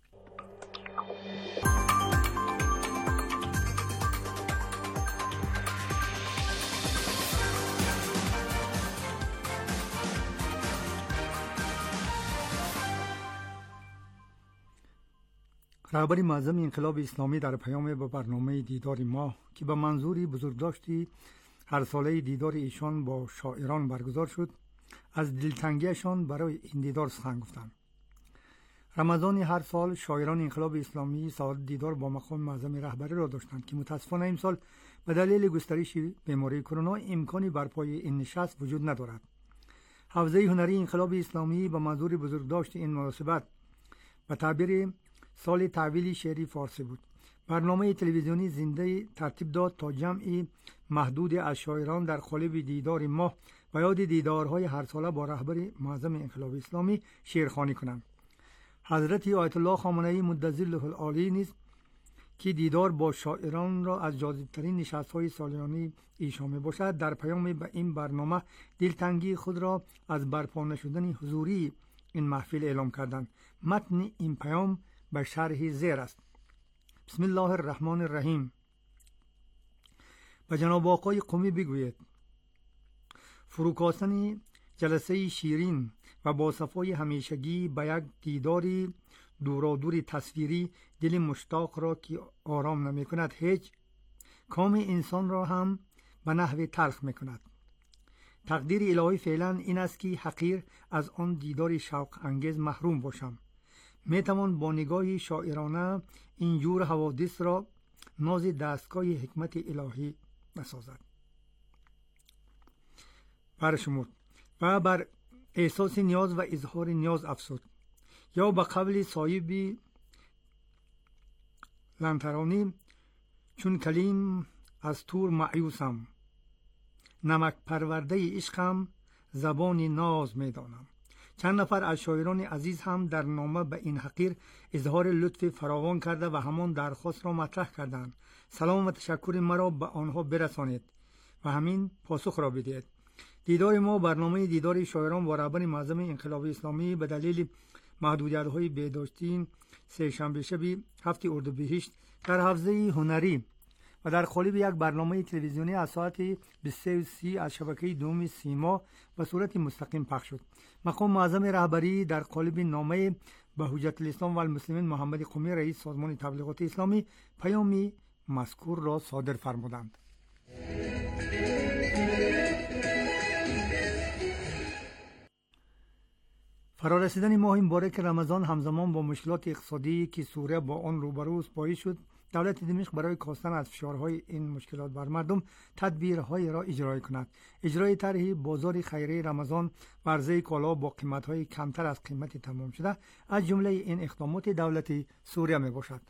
رهبر معظم انقلاب اسلامی در پیام به برنامه دیدار ماه که به منظوری بزرگداشتی هر ساله دیدار ایشان با شاعران برگزار شد، از دلتنگیشان برای این دیدار سخن گفتند. رمضان هر سال شاعران انقلاب اسلامی سعادت دیدار با مقام معظم رهبری را داشتند که متاسفانه این سال به دلیل گسترش بیماری کرونا امکانی برپای این نشست وجود ندارد. حوزه هنری انقلاب اسلامی به منظور بزرگداشت این مناسبت به تعبیر سال تحویل شعری فارسی بود، برنامه تلویزیونی زنده ترتیب داد تا جمعی محدود از شاعران در قالب دیدار ماه و یاد دیدارهای هر ساله با رهبر معظم انقلاب اسلامی شعرخوانی کنند. حضرت آیت الله خامنه‌ای مدظله العالی نیز که دیدار با شاعران را از جاذب‌ترین نشست‌های سالیانه ایشان می‌باشد، در پیام به این برنامه دلتنگی خود را از برپا نشدن حضوری این محفل اعلام کردند. متن این پیام به شرح زیر است. بسم الله الرحمن الرحیم. و جناب آقای قمی بگوید فروکاستن جلسه شیرین و با صفای همیشگی به یک دیداری دورادور تصویری دل مشتاق را که آرام نمی کند هیچ کام انسان را هم به نحو تلخ می کند. تقدیر الهی فعلا این است که حقیر از آن دیدار شوق انگیز محروم باشم. می توان با نگاه شاعرانه این جور حوادث را ناز دستگاه حکمت الهی بسازد. برشمرد و بر احساس نیاز و اظهار نیاز افسود یا به قول صاحب لنترانی چون کلیم از تور معیوسم نمک پرورده عشقم زبان ناز میدانم. چند نفر از شاعران عزیز هم در نامه به این حقیر اظهار لطف فراوان کرده و همان درخواست را مطرح کردند سلام و تشکر مرا به آنها برسانید و همین پاسخ را بدهید. دیدار ما برنامه دیدار شاعران و رهبر معظم انقلاب اسلامی به دلیل محدودیت‌های بهداشتی سه‌شنبه شب 7 اردیبهشت در حوزه هنری و در قالب یک برنامه تلویزیونی از ساعت 23:30 از شبکه دوم سیما به صورت مستقیم پخش شد. مقام معظم رهبری در قالب نامه به حجت الاسلام و المسلمین محمد قمی رئیس سازمان تبلیغات اسلامی پیامی مذکور را صادر فرمودند. فرارسیدن ماه مبارک رمضان همزمان با مشکلات اقتصادی که سوریه با آن روبروست باعث شد دولت دمشق برای کاستن از فشارهای این مشکلات بر مردم تدبیرهای را اجرا کند. اجرای طرح بازار خیریه رمضان و عرضه کالا با قیمت‌های کمتر از قیمت تمام شده از جمله این اقدامات دولت سوریه می باشد.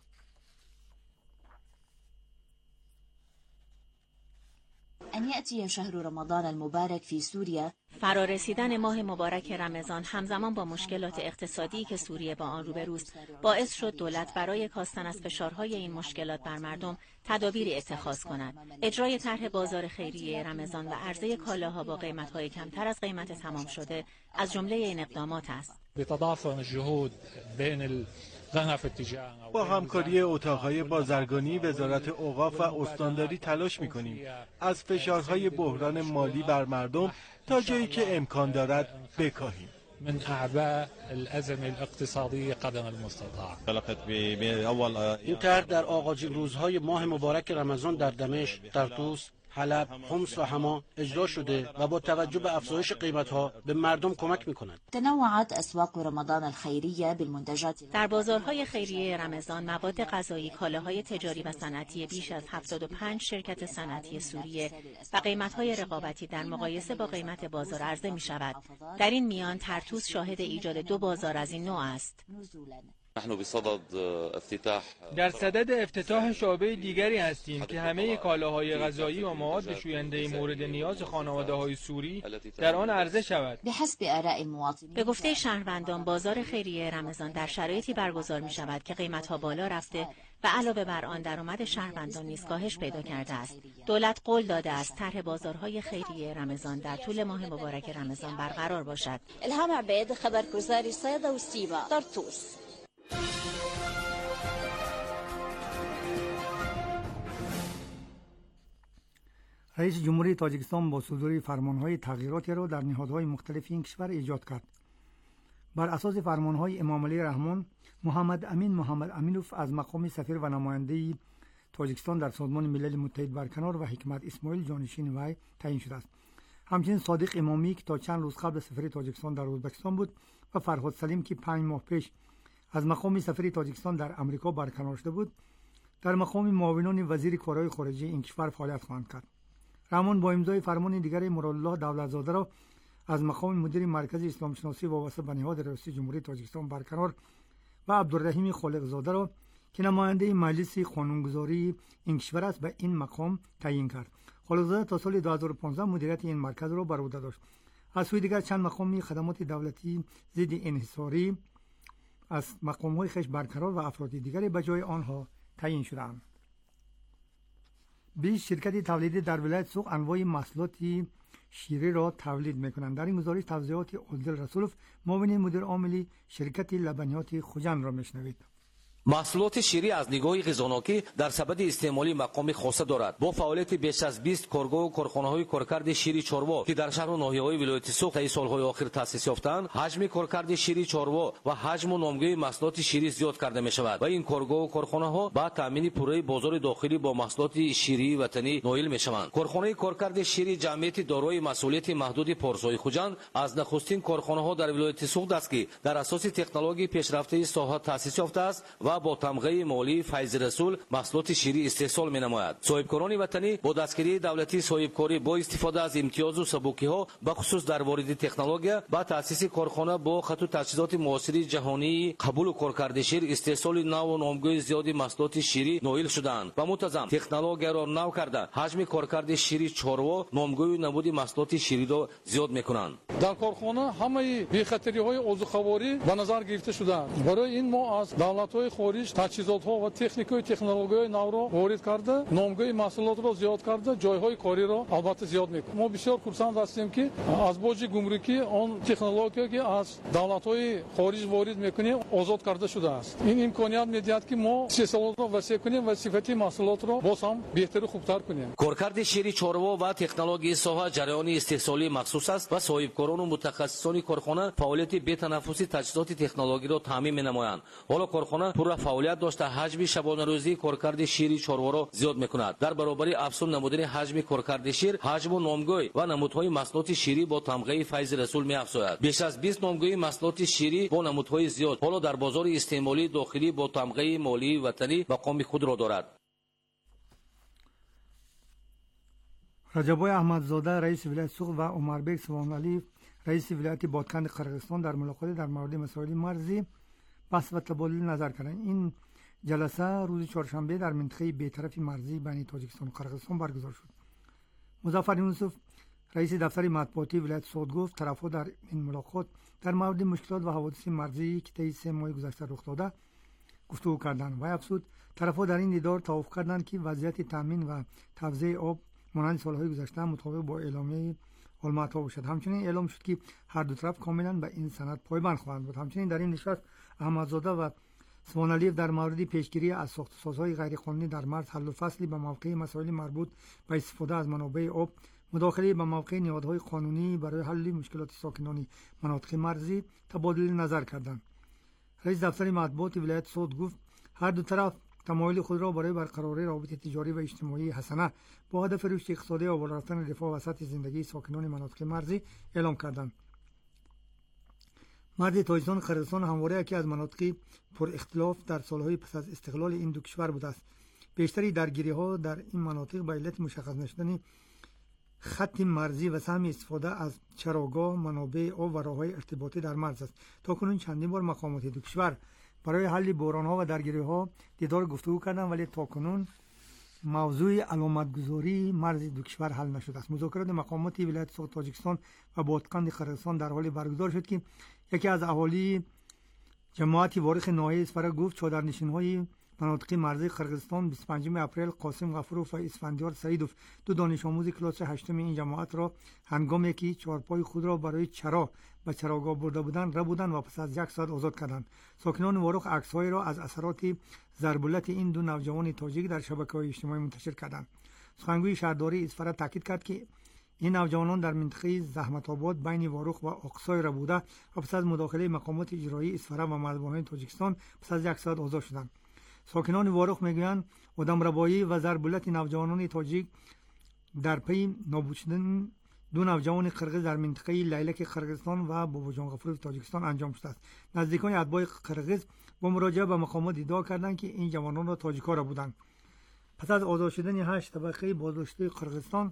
أن يأتي شهر رمضان المبارك في سوريا. فرارسیدن ماه مبارک رمضان همزمان با مشکلات اقتصادی که سوریه با آن روبروست باعث شد دولت برای کاستن از فشارهای این مشکلات بر مردم تدابیری اتخاذ کند. اجرای طرح بازار خیریه رمضان و عرضه کالاها با قیمت‌های کمتر از قیمت تمام شده از جمله این اقدامات است. بتضافر الجهود بین با همکاری اتاقهای بازرگانی وزارت اوقاف و استانداری تلاش می‌کنیم از فشارهای بحران مالی بر مردم تا جایی که امکان دارد بکاهیم. من اعباء الازمه الاقتصادی قدر المستطاع. این طرح در آغازین روزهای ماه مبارک رمضان در دمشق، طرطوس، حلب، حمص و حما اجرا شده و با توجه به افزایش قیمت‌ها به مردم کمک می‌کند. تنوعت اسواق رمضان الخیریه بالمنتجات. در بازارهای خیریه رمضان مواد غذایی، کالاهای تجاری و صنعتی بیش از 75 شرکت صنعتی سوریه و قیمت‌های رقابتی در مقایسه با قیمت بازار عرضه می‌شود. در این میان طرطوس شاهد ایجاد 2 بازار از این نوع است. در صدد افتتاح شعبه دیگری هستیم که همه کالاهای غذایی و مواد شوینده مورد نیاز خانواده‌های سوری در آن عرضه شود. به گفته شهروندان بازار خیریه رمضان در شرایطی برگزار می شود که قیمت‌ها بالا رفته و علاوه بر آن درآمد شهروندان نیز کاهش پیدا کرده است. دولت قول داده است طرح بازارهای خیریه رمضان در طول ماه مبارک رمضان برقرار باشد. الهام عبید، خبرگزاری صیدا و سیما، طرطوس. رئیس جمهوری تاجیکستان با صدور فرمانهای تغییراتی را در نهادهای مختلف این کشور ایجاد کرد. بر اساس فرمانهای امام علی رحمان، محمد امینوف از مقام سفیر و نماینده تاجیکستان در سازمان ملل متحد برکنار و حکمت اسماعیل جانشین وی تعیین شده است. همچنین صادق امامی که تا چند روز قبل سفیر تاجیکستان در ازبکستان بود و فرهاد سلیم که 5 ماه پیش از مقام سفیر تاجیکستان در آمریکا برکنار شده بود، در مقام معاونان وزیر کارهای خارجه این کشور فعالیت خواهند کرد. رحمان با امضای فرمان دیگر مرادالله دولتزاده را از مقام مدیر مرکز اسلام شناسی وابسته به نهاد ریاست جمهوری تاجیکستان برکنار و عبدالرحیم خالقزاده را که نماینده مجلس قانونگذاری این کشور است به این مقام تعیین کرد. خالقزاده تا سال 2015 مدیریت این مرکز را بر عهده داشت. از سوی دیگر چند مقامی خدمات دولتی ضد انحصاری از مقام‌های خویش برقرار و افراد دیگری به جای آنها تعیین شدند. 20 شرکت تولیدی در ولایت سوق انواع محصولات شیره را تولید می‌کنند. در این گزارش توضیحات عادل رسولوف، معاون مدیر عامل شرکت لبنیات خوجند را میشنوید. محصولات شیری از نگاه غذانوکی در سبد استعمالی مقام خاص دارد. با فعالیت بیش از 20 کارگاه و کارخانه‌های کارکرد شیری چاروا که در شهر و ناحیه‌های ولایت سوخت طی سال‌های آخر تأسیس یافتند، حجم کارکرد شیری چاروا و حجم و نامگوی محصولات شیری زیاد کرده می‌شود و این کارگاه و کارخانه‌ها با تامین پوره بازار داخلی با محصولات شیری وطنی نائل می‌شوند. کارخانه کارکرد شیری جمعیت دارای مسئولیت محدود پارسای خوجند از نخستین کارخانه‌ها در ولایت سوخت است که در اساس تکنولوژی پیشرفته ساحت تأسیس یافته است و با تمغه مالی فیض رسول محصولات شیری استحصال می‌نماید. صاحبکاران وطنی با دستگیری دولتی صاحبکاری با استفاده از امتیاز و سبوکی‌ها به خصوص در واردی تکنولوژی با تأسیس کارخانه با خط و تجهیزات معاصر جهانی قبول و کارکرد شیر استحصال نو و نامگوی زیادی محصولات شیری نائل شدند و منتظم تکنولوژی را نو کرده حجم کارکرد شیری چاروا نامگوی نمود محصولات شیری را زیاد می‌کنند. در کارخانه همه بی‌خطری‌های عضوخواری به نظر گرفته شدند. برای این ما از دولت‌های خارج تجهیزات‌ها و تکنیک‌های تکنولوژی نو را وارد کرده، نامگوی محصولات را زیاد کرده، جای‌های کاری را البته زیاد می‌کنیم. ما بسیار خرسند هستیم که از باج گمرکی آن تکنولوژی که از دولت‌های خارج وارد می‌کنیم آزاد کرده شده است. این امکانیت می‌دهد که ما استحصالات را وسیع کنیم و صفت محصولات را باز هم بهتر و خوبتر کنیم. کارکرد شیری چاروا و تکنولوژی ساحه جریان استحصالی مخصوص است و صاحبکاران و متخصصان کارخانه فعالیت بی‌تنفسی تجهیزات تکنولوژی را تامین می‌نمایند. حالا کارخانه پر فعالیت داشته حجم شبانه روزی کارکرد شیری چاروا را زیاد می‌کند. در برابر افزون نمودن حجم کارکرد شیر، حجم و نامگوی و نمودهای محصولات شیری با تمغه فیض رسول می‌افزاید. بیش از 20 نامگوی محصولات شیری با نمودهای زیاد حالا در بازار استعمالی داخلی با تمغه مالی وطنی مقام خود را دارد. رجبای احمدزاده رئیس ولایت سوخت و عمربک سوانعلی رئیس ولایت بادکند قرقستان در ملاقات در مورد مسائل مرزی بحث و تبادل نظر کردند. این جلسه روز چهارشنبه در منطقه بی‌طرف مرزی بین تاجیکستان و قرقستان برگزار شد. مظفر یونسوف رئیس دفتر مطبوعاتی ولایت سوخت گفت طرف‌ها در این ملاقات در مورد مشکلات و حوادث مرزی که طی 3 ماه گذشته رخ داده گفتگو کردند و افزود طرف‌ها در این دیدار توافق کردند که وضعیت تامین و توزیع آب مانند سال‌های گذشته مطابق با اعلامیه المعطا باشد. همچنین اعلام شد که هر دو طرف کاملا به این سند پایبند خواهند بود. همچنین در این نشست احمدزاده و سوانعلی در مورد پیشگیری از ساخت‌وسازهای غیرقانونی در مرز، حل و فصلی به موقع مسائل مربوط به استفاده از منابع آب، مداخله به موقع نهادهای قانونی برای حل مشکلات ساکنان مناطق مرزی تبادل نظر کردند. رئیس دفتر مطبوعات ولایت سوخت گفت هر دو طرف تمایل خود را برای برقراری روابط تجاری و اجتماعی حسنه با هدف رشد اقتصادی و بالا رفتن رفاه و سطح زندگی ساکنان مناطق مرزی اعلام کردند. مرز تاجیکستان قرقستان همواره یکی از مناطق پر اختلاف در سالهای پس از استقلال این دو کشور بوده است. بیشتری درگیری‌ها در این مناطق به علت مشخص نشدن خط مرزی و سهم استفاده از چراگاه، منابع آب و راه‌های ارتباطی در مرز است. تاکنون چندین بار مقامات دو کشور برای حل بحران‌ها و درگیری‌ها دیدار گفتگو کردند ولی تاکنون موضوع علامتگذاری مرز دو کشور حل نشده است. مذاکرات مقامات ولایت سوخت تاجیکستان و بادکند قرقستان در حال برگزار شد که یکی از اهالی جماعت وارخ ناحیه اسفره گفت چادرنشین‌های مناطق مرزی قرقستان 25 اپریل قاسم غفوروف و اسفندیار سعیدوف دو دانش آموز کلاس 8 این جماعت را هنگامی که چهارپای خود را برای چرا به چراگاه برده بودند ربودند و پس از 1 ساعت آزاد کردند. ساکنان وارخ عکس‌هایی را از اثرات ضربالت این دو نوجوان تاجیک در شبکه‌های اجتماعی منتشر کردند. سخنگوی شهرداری اسفره تاکید کرد که این نوجوانان در منطقه زحمت آباد بین وارخ و اقصای ربوده و پس از مداخله مقامات اجرایی اسفره و مردمان تاجیکستان پس از 1 ساعت آزاد شدند. ساکنان وارخ میگویند آدمربایی و ضربالت نوجوانان تاجیک در پی نابود شدن دو نوجوان قرقیز در منطقه لیلک قرقستان و باباجان غفوروف تاجیکستان انجام شده است. نزدیکان اتباع قرقیز با مراجعه به مقامات ادعا کردند که این جوانان را تاجیک‌ها را بودند. پس از آزاد شدن 8 طبقه بازداشته قرقستان،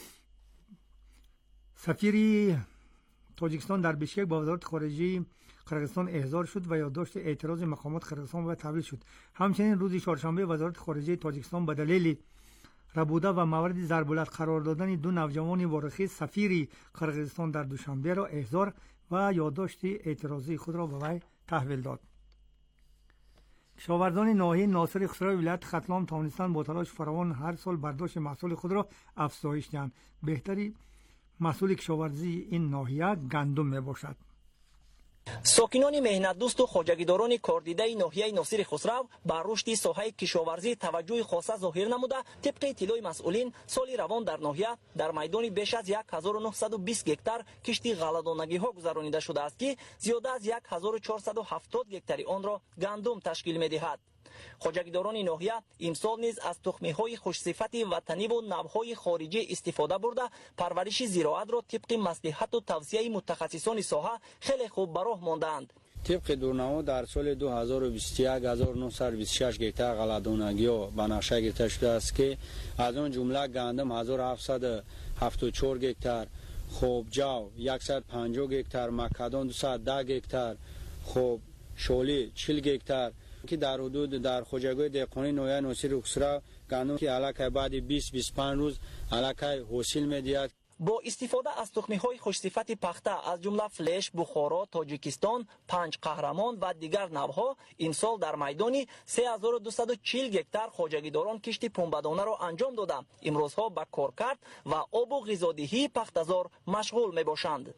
سفیر تاجیکستان در بیشکک با وزارت خارجه قرقستان احضار شد و یادداشت اعتراض مقامات قرقستان و تحویل شد. همچنین روز چهارشنبه وزارت خارجه تاجیکستان به دلیل ربوده و موارد ضربالت قرار دادن دو نوجوان وارخی سفیر قرقستان در دوشنبه را احضار و یادداشت اعتراضی خود را به وی تحویل داد. کشاورزان ناحیه ناصر خسرو ولایت ختلان توانستند با تلاش فراوان هر سال برداشت محصول خود را افزایش دهند. بهتری محصول کشاورزی این ناحیه گندم می باشد. ساکنان مهنت دوست و خواجگیداران کاردیده ناحیه ناصر خسرو بر رشد ساحه کشاورزی توجه خاصه ظاهر نموده. طبق اطلاع مسئولین سال روان در ناحیه در میدان بیش از 1920 هکتار کشتی غله‌دانگی ها گذرانیده شده است که زیاده از 1470 هکتار آن را گندم تشکیل می‌دهد. خواجگیداران ناحیه امسال نیز از تخم‌های خوش‌صفت وطنی و نوهای خارجی استفاده برده پرورش زراعت را طبق مصلحت و توصیه متخصصان ساحه خیلی خوب به راه ماندند. طبق دورنما در سال 2021 1926 هکتار غله‌دانگی به نقشه گرفته شده است که از آن جمله گندم 1774 هکتار، خوب جو 150 هکتار، مکدون 210 هکتار، خوب شولی 40 هکتار که در حدود در خوجگوی دهقانی ناحیه ناصر خسرو گندم که علاقه بعد 20-25 روز علاقه حاصل می‌دهد. با استفاده از تخم‌های خوش‌صفت پخته از جمله فلش، بخارا، تاجیکستان، پنج قهرمان و دیگر نوها امسال در میدانی 3240 هکتار خواجگیداران کشتی پنبه‌دانه را انجام داده امروزها به کار کرد و آب و غذادهی پخته‌زار مشغول می‌باشند.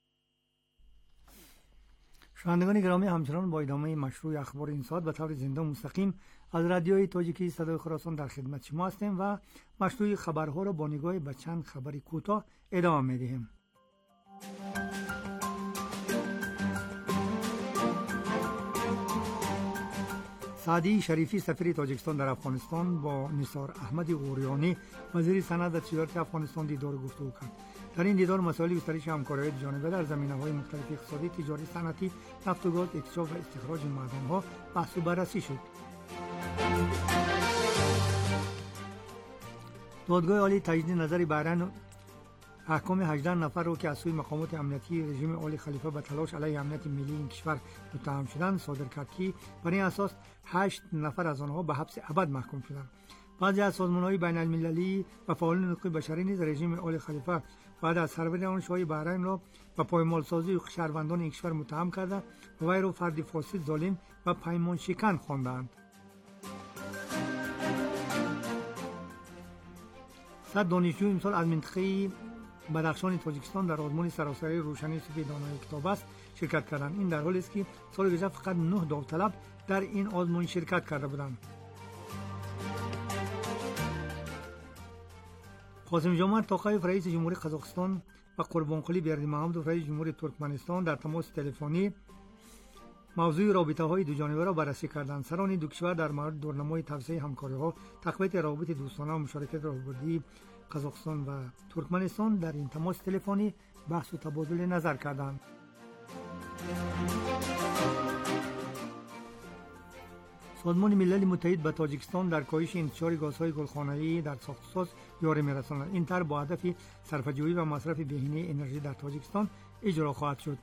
شنوندگان گرامی، همچنان با ادامه مشروع اخبار این ساعت به طور زنده و مستقیم از رادیوی تاجیکی صدای خراسان در خدمت شما هستیم و مشروع خبرها را با نگاه به چند خبر کوتاه ادامه می‌دهیم. سعدی شریفی سفیر تاجیکستان در افغانستان با نثار احمد اوریانی وزیر صنعت و تجارت افغانستان دیدار و گفتگو کرد. در این دیدار مسائل گسترش همکاری جانبه در زمینه‌های مختلف اقتصادی، تجاری، صنعتی، نفت و گاز، اکتشاف و استخراج معدن‌ها بحث و بررسی شد. دادگاه عالی تجدید نظر بحرین احکام 18 نفر را که از سوی مقامات امنیتی رژیم آل خلیفه به تلاش علیه امنیت ملی این کشور متهم شدند صادر کرد که بر این اساس 8 نفر از آنها به حبس ابد محکوم شدند. بعضی از سازمان‌های بین‌المللی و فعالان حقوق بشری نیز رژیم آل خلیفه بعد از سربری آن شاه بحرین را به پایمالسازی حقوق شهروندان این کشور متهم کرده و وی را فردی فاسد، ظالم و پیمان شکن خواندند. 100 دانشجو امسال از منطقه بدخشان تاجیکستان در آزمون سراسری روشنی سفید دانای کتاب است شرکت کردند. این در حالی است که سال گذشته فقط 9 داوطلب در این آزمون شرکت کرده بودند. قاسم جمعت توقیف رئیس جمهوری قزاقستان و قربانقلی بردیمحمدوف رئیس جمهوری ترکمنستان در تماس تلفنی موضوع رابطه‌های دوجانبه را بررسی کردند. سران دو کشور در مورد دورنمای توسعه همکاری‌ها، تقویت روابط دوستانه و مشارکت راهبردی قزاقستان و ترکمنستان در این تماس تلفنی بحث و تبادل نظر کردند. سازمان ملل متحد به تاجیکستان در کاهش انتشار گازهای گلخانه‌ای در ساخت‌وساز یاری می‌رساند. این طرح با هدف صرفه‌جویی و مصرف بهینه انرژی در تاجیکستان اجرا خواهد شد.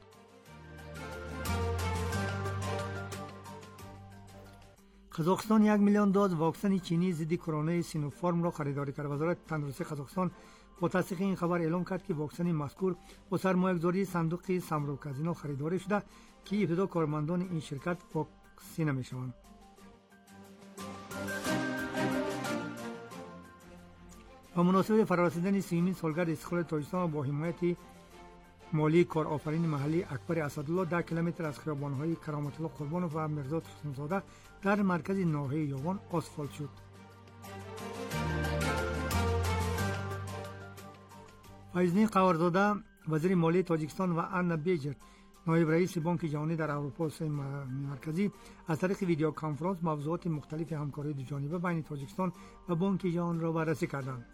قزاقستان 1 میلیون دوز واکسن چینی ضد کرونا سینوفارم را خریداری کرد. وزارت تندرستی قزاقستان با تصدیق این خبر اعلام کرد که واکسن مذکور با سرمایه‌گذاری صندوق سامرو کازینو خریداری شده که ابتدا کارمندان این شرکت واکسینه می‌شوند. و مناسبت فرارسیدن 30مین سالگرد استقلال تاجیکستان با حمایت مالی کارآفرین محلی اکبر اسدالله 10 کیلومتر از خیابان‌های کرامت الله قربانوف و مرزا ترسمزاده در مرکز ناحیه یاوان آسفالت شد. فایزنی قوارزاده وزیر مالی تاجیکستان و انا بیجر نایب رئیس بانک جهانی در اروپا مرکزی از طریق ویدیو کنفرانس موضوعات مختلف همکاری دوجانبه بین تاجیکستان و بانک جهان را بررسی کردند.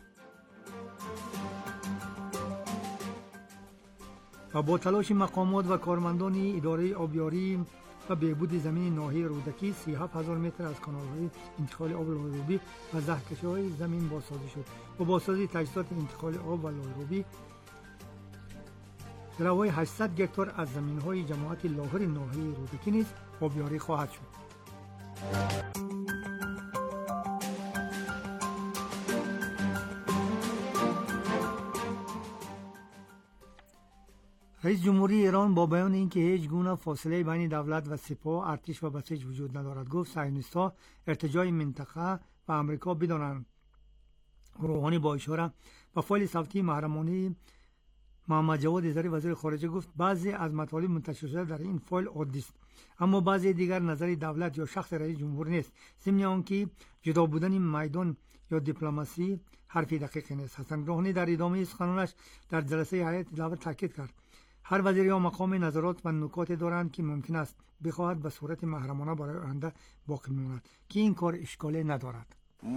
و با تلاش مقامات و کارمندان اداره آبیاری و بهبود زمین ناحیه رودکی 37000 متر از کانال‌های انتقال آب لایروبی و زهرکشی‌های زمین بازسازی شد. با بازسازی تجهیزات انتقال آب و لایروبی علاوه 800 هکتار از زمین‌های جماعت لاهر ناحیه رودکی نیز آبیاری خواهد شد. رئیس جمهوری ایران با بیان اینکه هیچ گونه فاصله بین دولت و سپاه، ارتش و بسیج وجود ندارد گفت صهیونیست‌ها ارتجاع منطقه و آمریکا بدانند. روحانی با اشاره به فایل صوتی محمد جواد ظریف وزیر خارجه گفت بعضی از مطالب منتشر شده در این فایل عادی است، اما بعضی دیگر نظر دولت یا شخص رئیس جمهور نیست. ضمن آنکه جدا بودن میدان یا دیپلماسی حرفی دقیق نیست. حسن روحانی در ادامه سخنانش در جلسه هیئت دولت تاکید کرد هر وزیر یا مقام نظرات و نکاتی دارند که ممکن است بخواهد به صورت محرمانه برای آینده باقی بماند که این کار اشکالی ندارد.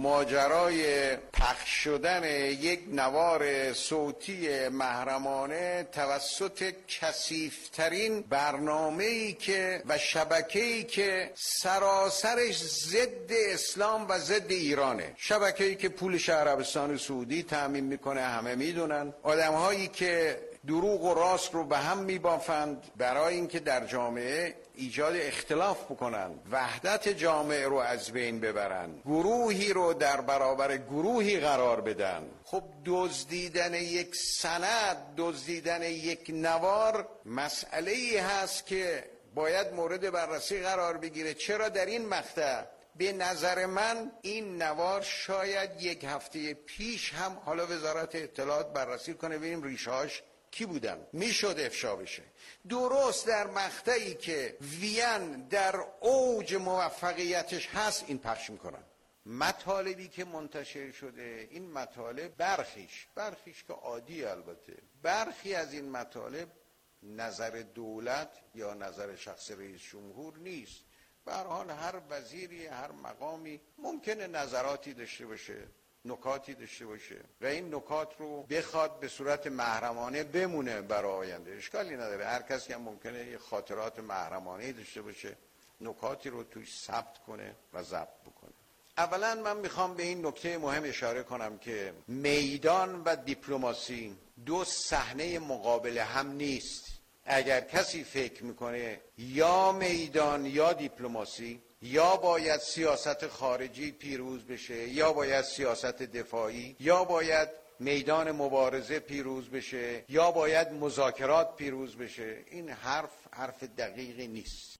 ماجرای پخش شدن یک نوار صوتی محرمانه توسط کثیف‌ترین برنامه‌ای که و شبکه‌ای که سراسرش ضد اسلام و ضد ایرانه، شبکه‌ای که پولش عربستان سعودی تامین میکنه، همه میدونن، آدم‌هایی که دروغ و راست رو به هم میبافند برای اینکه در جامعه ایجاد اختلاف بکنن، وحدت جامعه رو از بین ببرن، گروهی رو در برابر گروهی قرار بدن. خب دزدیدن یک سند، دزدیدن یک نوار مسئله‌ای هست که باید مورد بررسی قرار بگیره. چرا در این مقطع به نظر من این نوار شاید یک هفته پیش هم حالا وزارت اطلاعات بررسی کنه ببینیم ریشه‌هاش کی بودن، میشد افشا بشه. درست در مقطعی که وین در اوج موفقیتش هست این پخش میکنن. مطالبی که منتشر شده این مطالب برخیش که عادی، البته برخی از این مطالب نظر دولت یا نظر شخص رئیس جمهور نیست. به هر حال هر وزیری، هر مقامی ممکنه نظراتی داشته باشه، نکاتی داشته باشه و این نکات رو بخواد به صورت محرمانه بمونه برای آینده، اشکالی نداره. هر کسی هم ممکنه یه خاطرات محرمانه داشته باشه، نکاتی رو توش ثبت کنه و ضبط بکنه. اولا من میخوام به این نکته مهم اشاره کنم که میدان و دیپلماسی دو صحنه مقابل هم نیست. اگر کسی فکر میکنه یا میدان یا دیپلماسی، یا باید سیاست خارجی پیروز بشه یا باید سیاست دفاعی، یا باید میدان مبارزه پیروز بشه یا باید مذاکرات پیروز بشه، این حرف دقیقی نیست.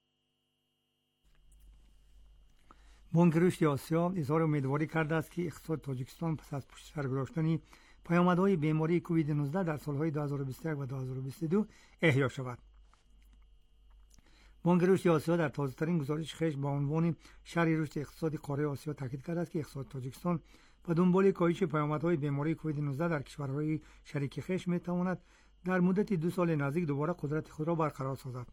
بانک رشد آسیا اظهار امیدواری کرده است که اقتصاد تاجیکستان پس از پشت سر گذاشتن پیامدهای بیماری کووید 19 در سالهای 2021 و 2022 احیا شود. بانک رشد آسیا در تازه‌ترین گزارش خویش با عنوان شرح رشد اقتصادی قاره آسیا تاکید کرده است که اقتصاد تاجیکستان به دنبال کاهش پیامدهای بیماری کووید 19 در کشورهای شریک خویش میتواند در مدت 2 سال نزدیک دوباره قدرت خود را برقرار سازد.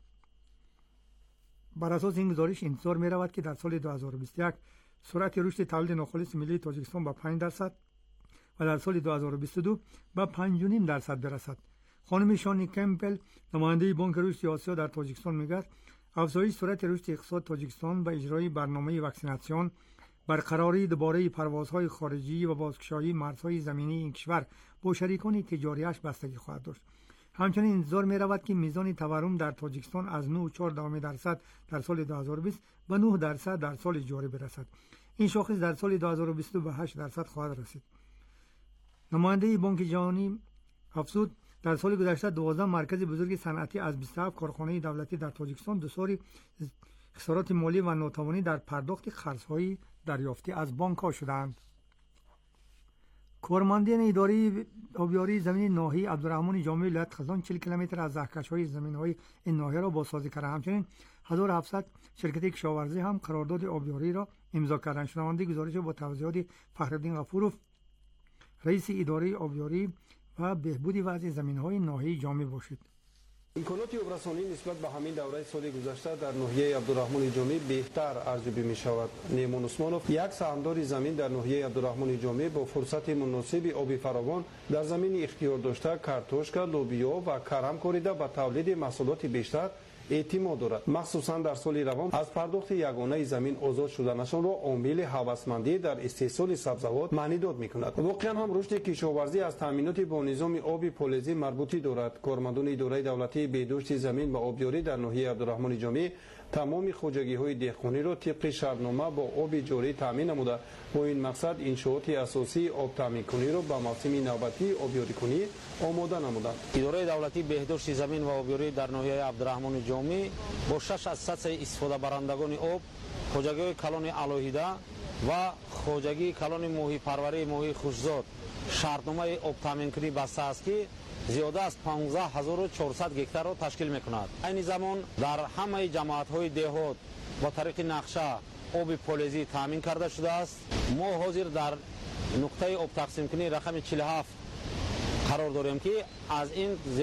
بر اساس این گزارش انتظار می رود که در سال 2021 سرعت رشد تولید ناخالص ملی تاجیکستان به 5% و در سال 2022 به 5.5% برسد. خانم شانی کمپل نماینده بانک رشد آسیا در تاجیکستان میگوید افزایش سرعت رشد اقتصاد تاجیکستان و اجرای برنامه واکسیناسیون، برقراری دوباره پروازهای خارجی و بازگشایی مرزهای زمینی این کشور با شریکان تجاریش بستگی خواهد داشت. همچنین انتظار می رود که میزان تورم در تاجیکستان از 9.4% در سال 2020 به 9% در سال جاری برسد. این شاخص در سال 2022 به 8% خواهد رسید. نماینده بانک جهانی افزود در سال گذشته 12 مرکز بزرگ صنعتی از 27 کارخانه دولتی در تاجیکستان دچار خسارات مالی و ناتوانی در پرداخت قرض‌های دریافتی از بانک‌ها شدند. کارمندان اداره آبیاری زمین ناحیه عبدالرحمن جامع ولایت خزان 40 کیلومتر از زهرکش‌های زمین‌های این ناحیه را بازسازی کردند. همچنین 1700 شرکت کشاورزی هم قرارداد آبیاری را امضا کردند. شنونده گزارش با توضیحات فخرالدین غفورов رئیس اداره آبیاری و بهبود وضع زمین‌های ناحیه جامع باشید. امکانات آبرسانی نسبت به همین دوره سال گذشته در ناحیه عبدالرحمن جامع بهتر ارزیابی می شود. نیمان عثمانوف یک سهامدار زمین در ناحیه عبدالرحمن جامع با فرصت مناسب آبی فراوان در زمین اختیار داشته کارتوشکا، لوبیا و کرم کوریده به تولید محصولات بیشتر اعتماد دارد. مخصوصا در سال روان از پرداخت یگانه زمین آزاد شدنشان را عامل هوسمندی در استحصال سبزیجات معنی داد می‌کند. واقعا هم رشد کشاورزی از تامینات با نظام آبی فلزی مربوطی دارد. کارمندان اداره دولتی بهداشت زمین و آبیاری در ناحیه عبدالرحمن جامع تمام خوجگی‌های دهقانی را طبق شرطنامه با آب جاری تامین نموده با این مقصد انشاءات اساسی آب تامین کنی را به موسم نوبتی آبیاری کنی آماده نمودند. اداره دولتی بهداشت زمین و آبیاری در ناحیه عبدالرحمن جامع با 6 از سطح استفاده برندگان آب، خوجگی کلان علایده و خوجگی کلان ماهی پروری ماهی خوشزاد شرطنامه آب تامین کنی بسته است که زیاده از 15400 گکتار را تشکیل میکند. این زمان در همه جماعت‌های دهات با طریق نقشه آب پولیزی تامین کرده شده است. ما حاضر در نقطه آب تقسیم کنی رقم 47 قرار داریم که از این